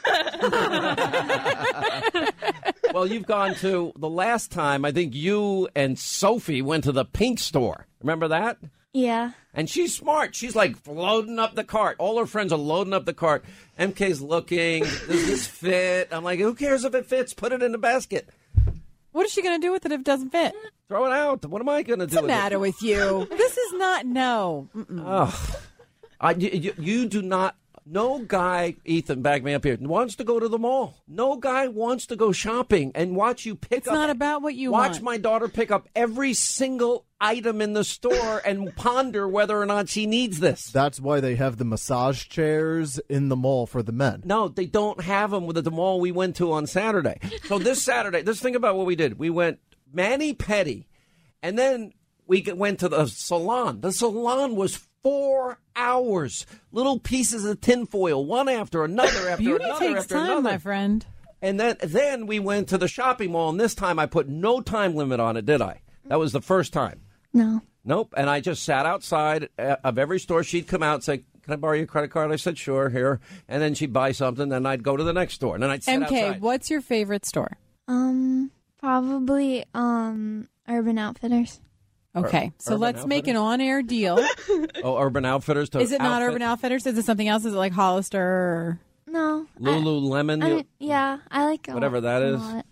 Well, you've gone to the last time. I think you and Sophie went to the Pink store. Remember that? Yeah. And she's smart. She's like loading up the cart. All her friends are loading up the cart. M K's looking. Does this fit? I'm like, who cares if it fits? Put it in the basket. What is she going to do with it if it doesn't fit? Throw it out. What am I going to do What's the with matter it? with you? This is not no. Mm-mm. Oh, I, you, you do not. No guy, Ethan, back me up here, wants to go to the mall. No guy wants to go shopping and watch you pick It's up. not about what you watch want. my daughter pick up every single item in the store and ponder whether or not she needs this. That's why they have the massage chairs in the mall for the men. No, they don't have them at the mall we went to on Saturday. So this Saturday, let's think about what we did. We went mani-pedi, and then we g- went to the salon. The salon was four hours. Little pieces of tinfoil, one after another, after Beauty another, takes after time, another. my friend. And then, then we went to the shopping mall, and this time I put no time limit on it, did I? That was the first time. No. Nope. And I just sat outside uh, of every store. She'd come out and say, can I borrow your credit card? I said, sure, here. And then she'd buy something, then I'd go to the next store. And then I'd sit M K, outside. what's your favorite store? Um, probably um Urban Outfitters. Okay, so Urban let's make an on-air deal. Oh, Urban Outfitters. To Is it not outfit- Urban Outfitters? Is it something else? Is it like Hollister? Or... No. Lululemon? I you- mean, yeah, I like a Whatever that a is. lot.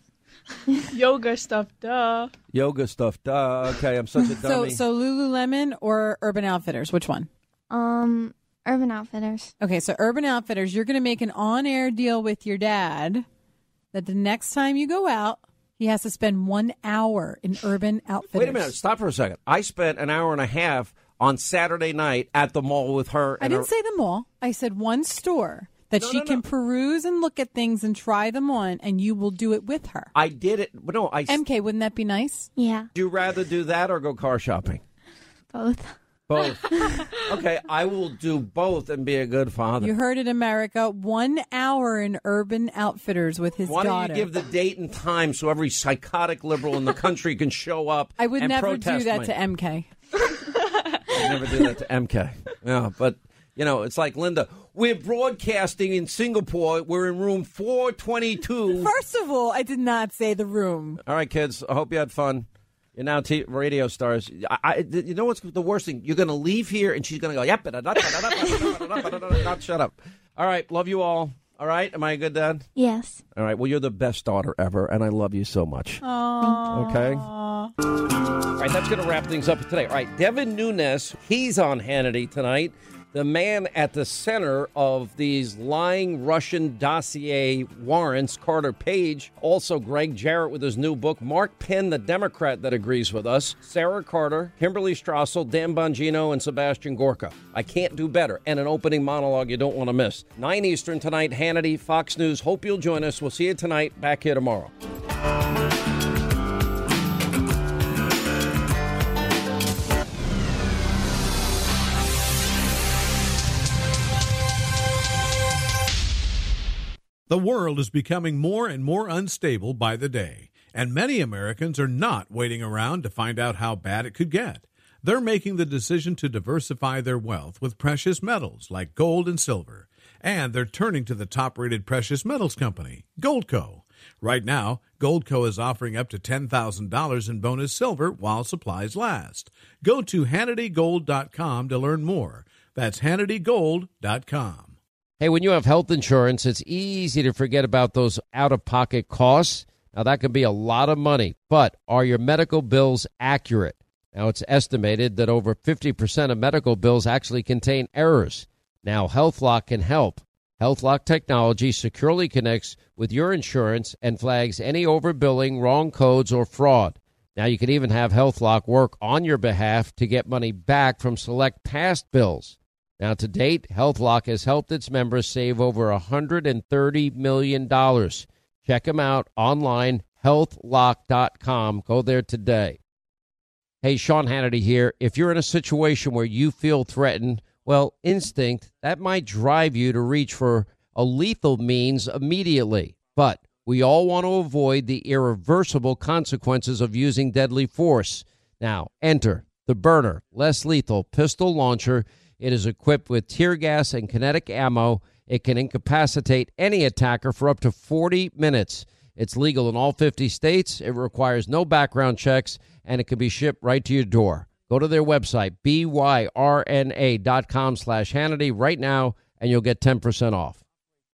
Yoga stuff, duh. Yoga stuff. Duh. Okay, I'm such a So, dummy. so Lululemon or Urban Outfitters? Which one? Um, Urban Outfitters. Okay, so Urban Outfitters, you're going to make an on-air deal with your dad that the next time you go out, he has to spend one hour in Urban Outfitters. Wait a minute. Stop for a second. I spent an hour and a half on Saturday night at the mall with her. I and didn't her- say them all. I said one store that No, she no, can no. peruse and look at things and try them on, and you will do it with her. I did it. But no, I. M K, wouldn't that be nice? Yeah. Would you rather do that or go car shopping? Both. Both. Okay, I will do both and be a good father. You heard it, America. One hour in Urban Outfitters with his Why don't daughter. you give the date and time so every psychotic liberal in the country can show up? I would and never do protest that me? to M K. I'd never do that to M K. Yeah, but you know, it's like Linda. We're broadcasting in Singapore. We're in room four twenty-two. First of all, I did not say the room. All right, kids. I hope you had fun. You're now t- radio stars. I, I, you know what's the worst thing? You're going to leave here, and she's going to go, yep, not shut up. All right, love you all. All right, am I a good dad? Yes. All right, well, you're the best daughter ever, and I love you so much. Aww. Okay? All right, that's going to wrap things up for today. All right, Devin Nunes, he's on Hannity tonight. The man at the center of these lying Russian dossier warrants, Carter Page. Also, Greg Jarrett with his new book. Mark Penn, the Democrat that agrees with us. Sarah Carter, Kimberly Strassel, Dan Bongino, and Sebastian Gorka. I can't do better. And an opening monologue you don't want to miss. nine Eastern tonight, Hannity, Fox News. Hope you'll join us. We'll see you tonight. Back here tomorrow. The world is becoming more and more unstable by the day, and many Americans are not waiting around to find out how bad it could get. They're making the decision to diversify their wealth with precious metals like gold and silver, and they're turning to the top-rated precious metals company, Goldco. Right now, Goldco is offering up to ten thousand dollars in bonus silver while supplies last. Go to Hannity Gold dot com to learn more. That's Hannity Gold dot com. Hey, when you have health insurance, it's easy to forget about those out-of-pocket costs. Now, that can be a lot of money, but are your medical bills accurate? Now, it's estimated that over fifty percent of medical bills actually contain errors. Now, HealthLock can help. HealthLock technology securely connects with your insurance and flags any overbilling, wrong codes, or fraud. Now, you can even have HealthLock work on your behalf to get money back from select past bills. Now, to date, HealthLock has helped its members save over one hundred thirty million dollars. Check them out online, health lock dot com. Go there today. Hey, Sean Hannity here. If you're in a situation where you feel threatened, well, instinct, that might drive you to reach for a lethal means immediately. But we all want to avoid the irreversible consequences of using deadly force. Now, enter the Byrna, less lethal pistol launcher. It is equipped with tear gas and kinetic ammo. It can incapacitate any attacker for up to forty minutes. It's legal in all fifty states. It requires no background checks, and it can be shipped right to your door. Go to their website, B Y R N A dot com slash Hannity right now, and you'll get ten percent off.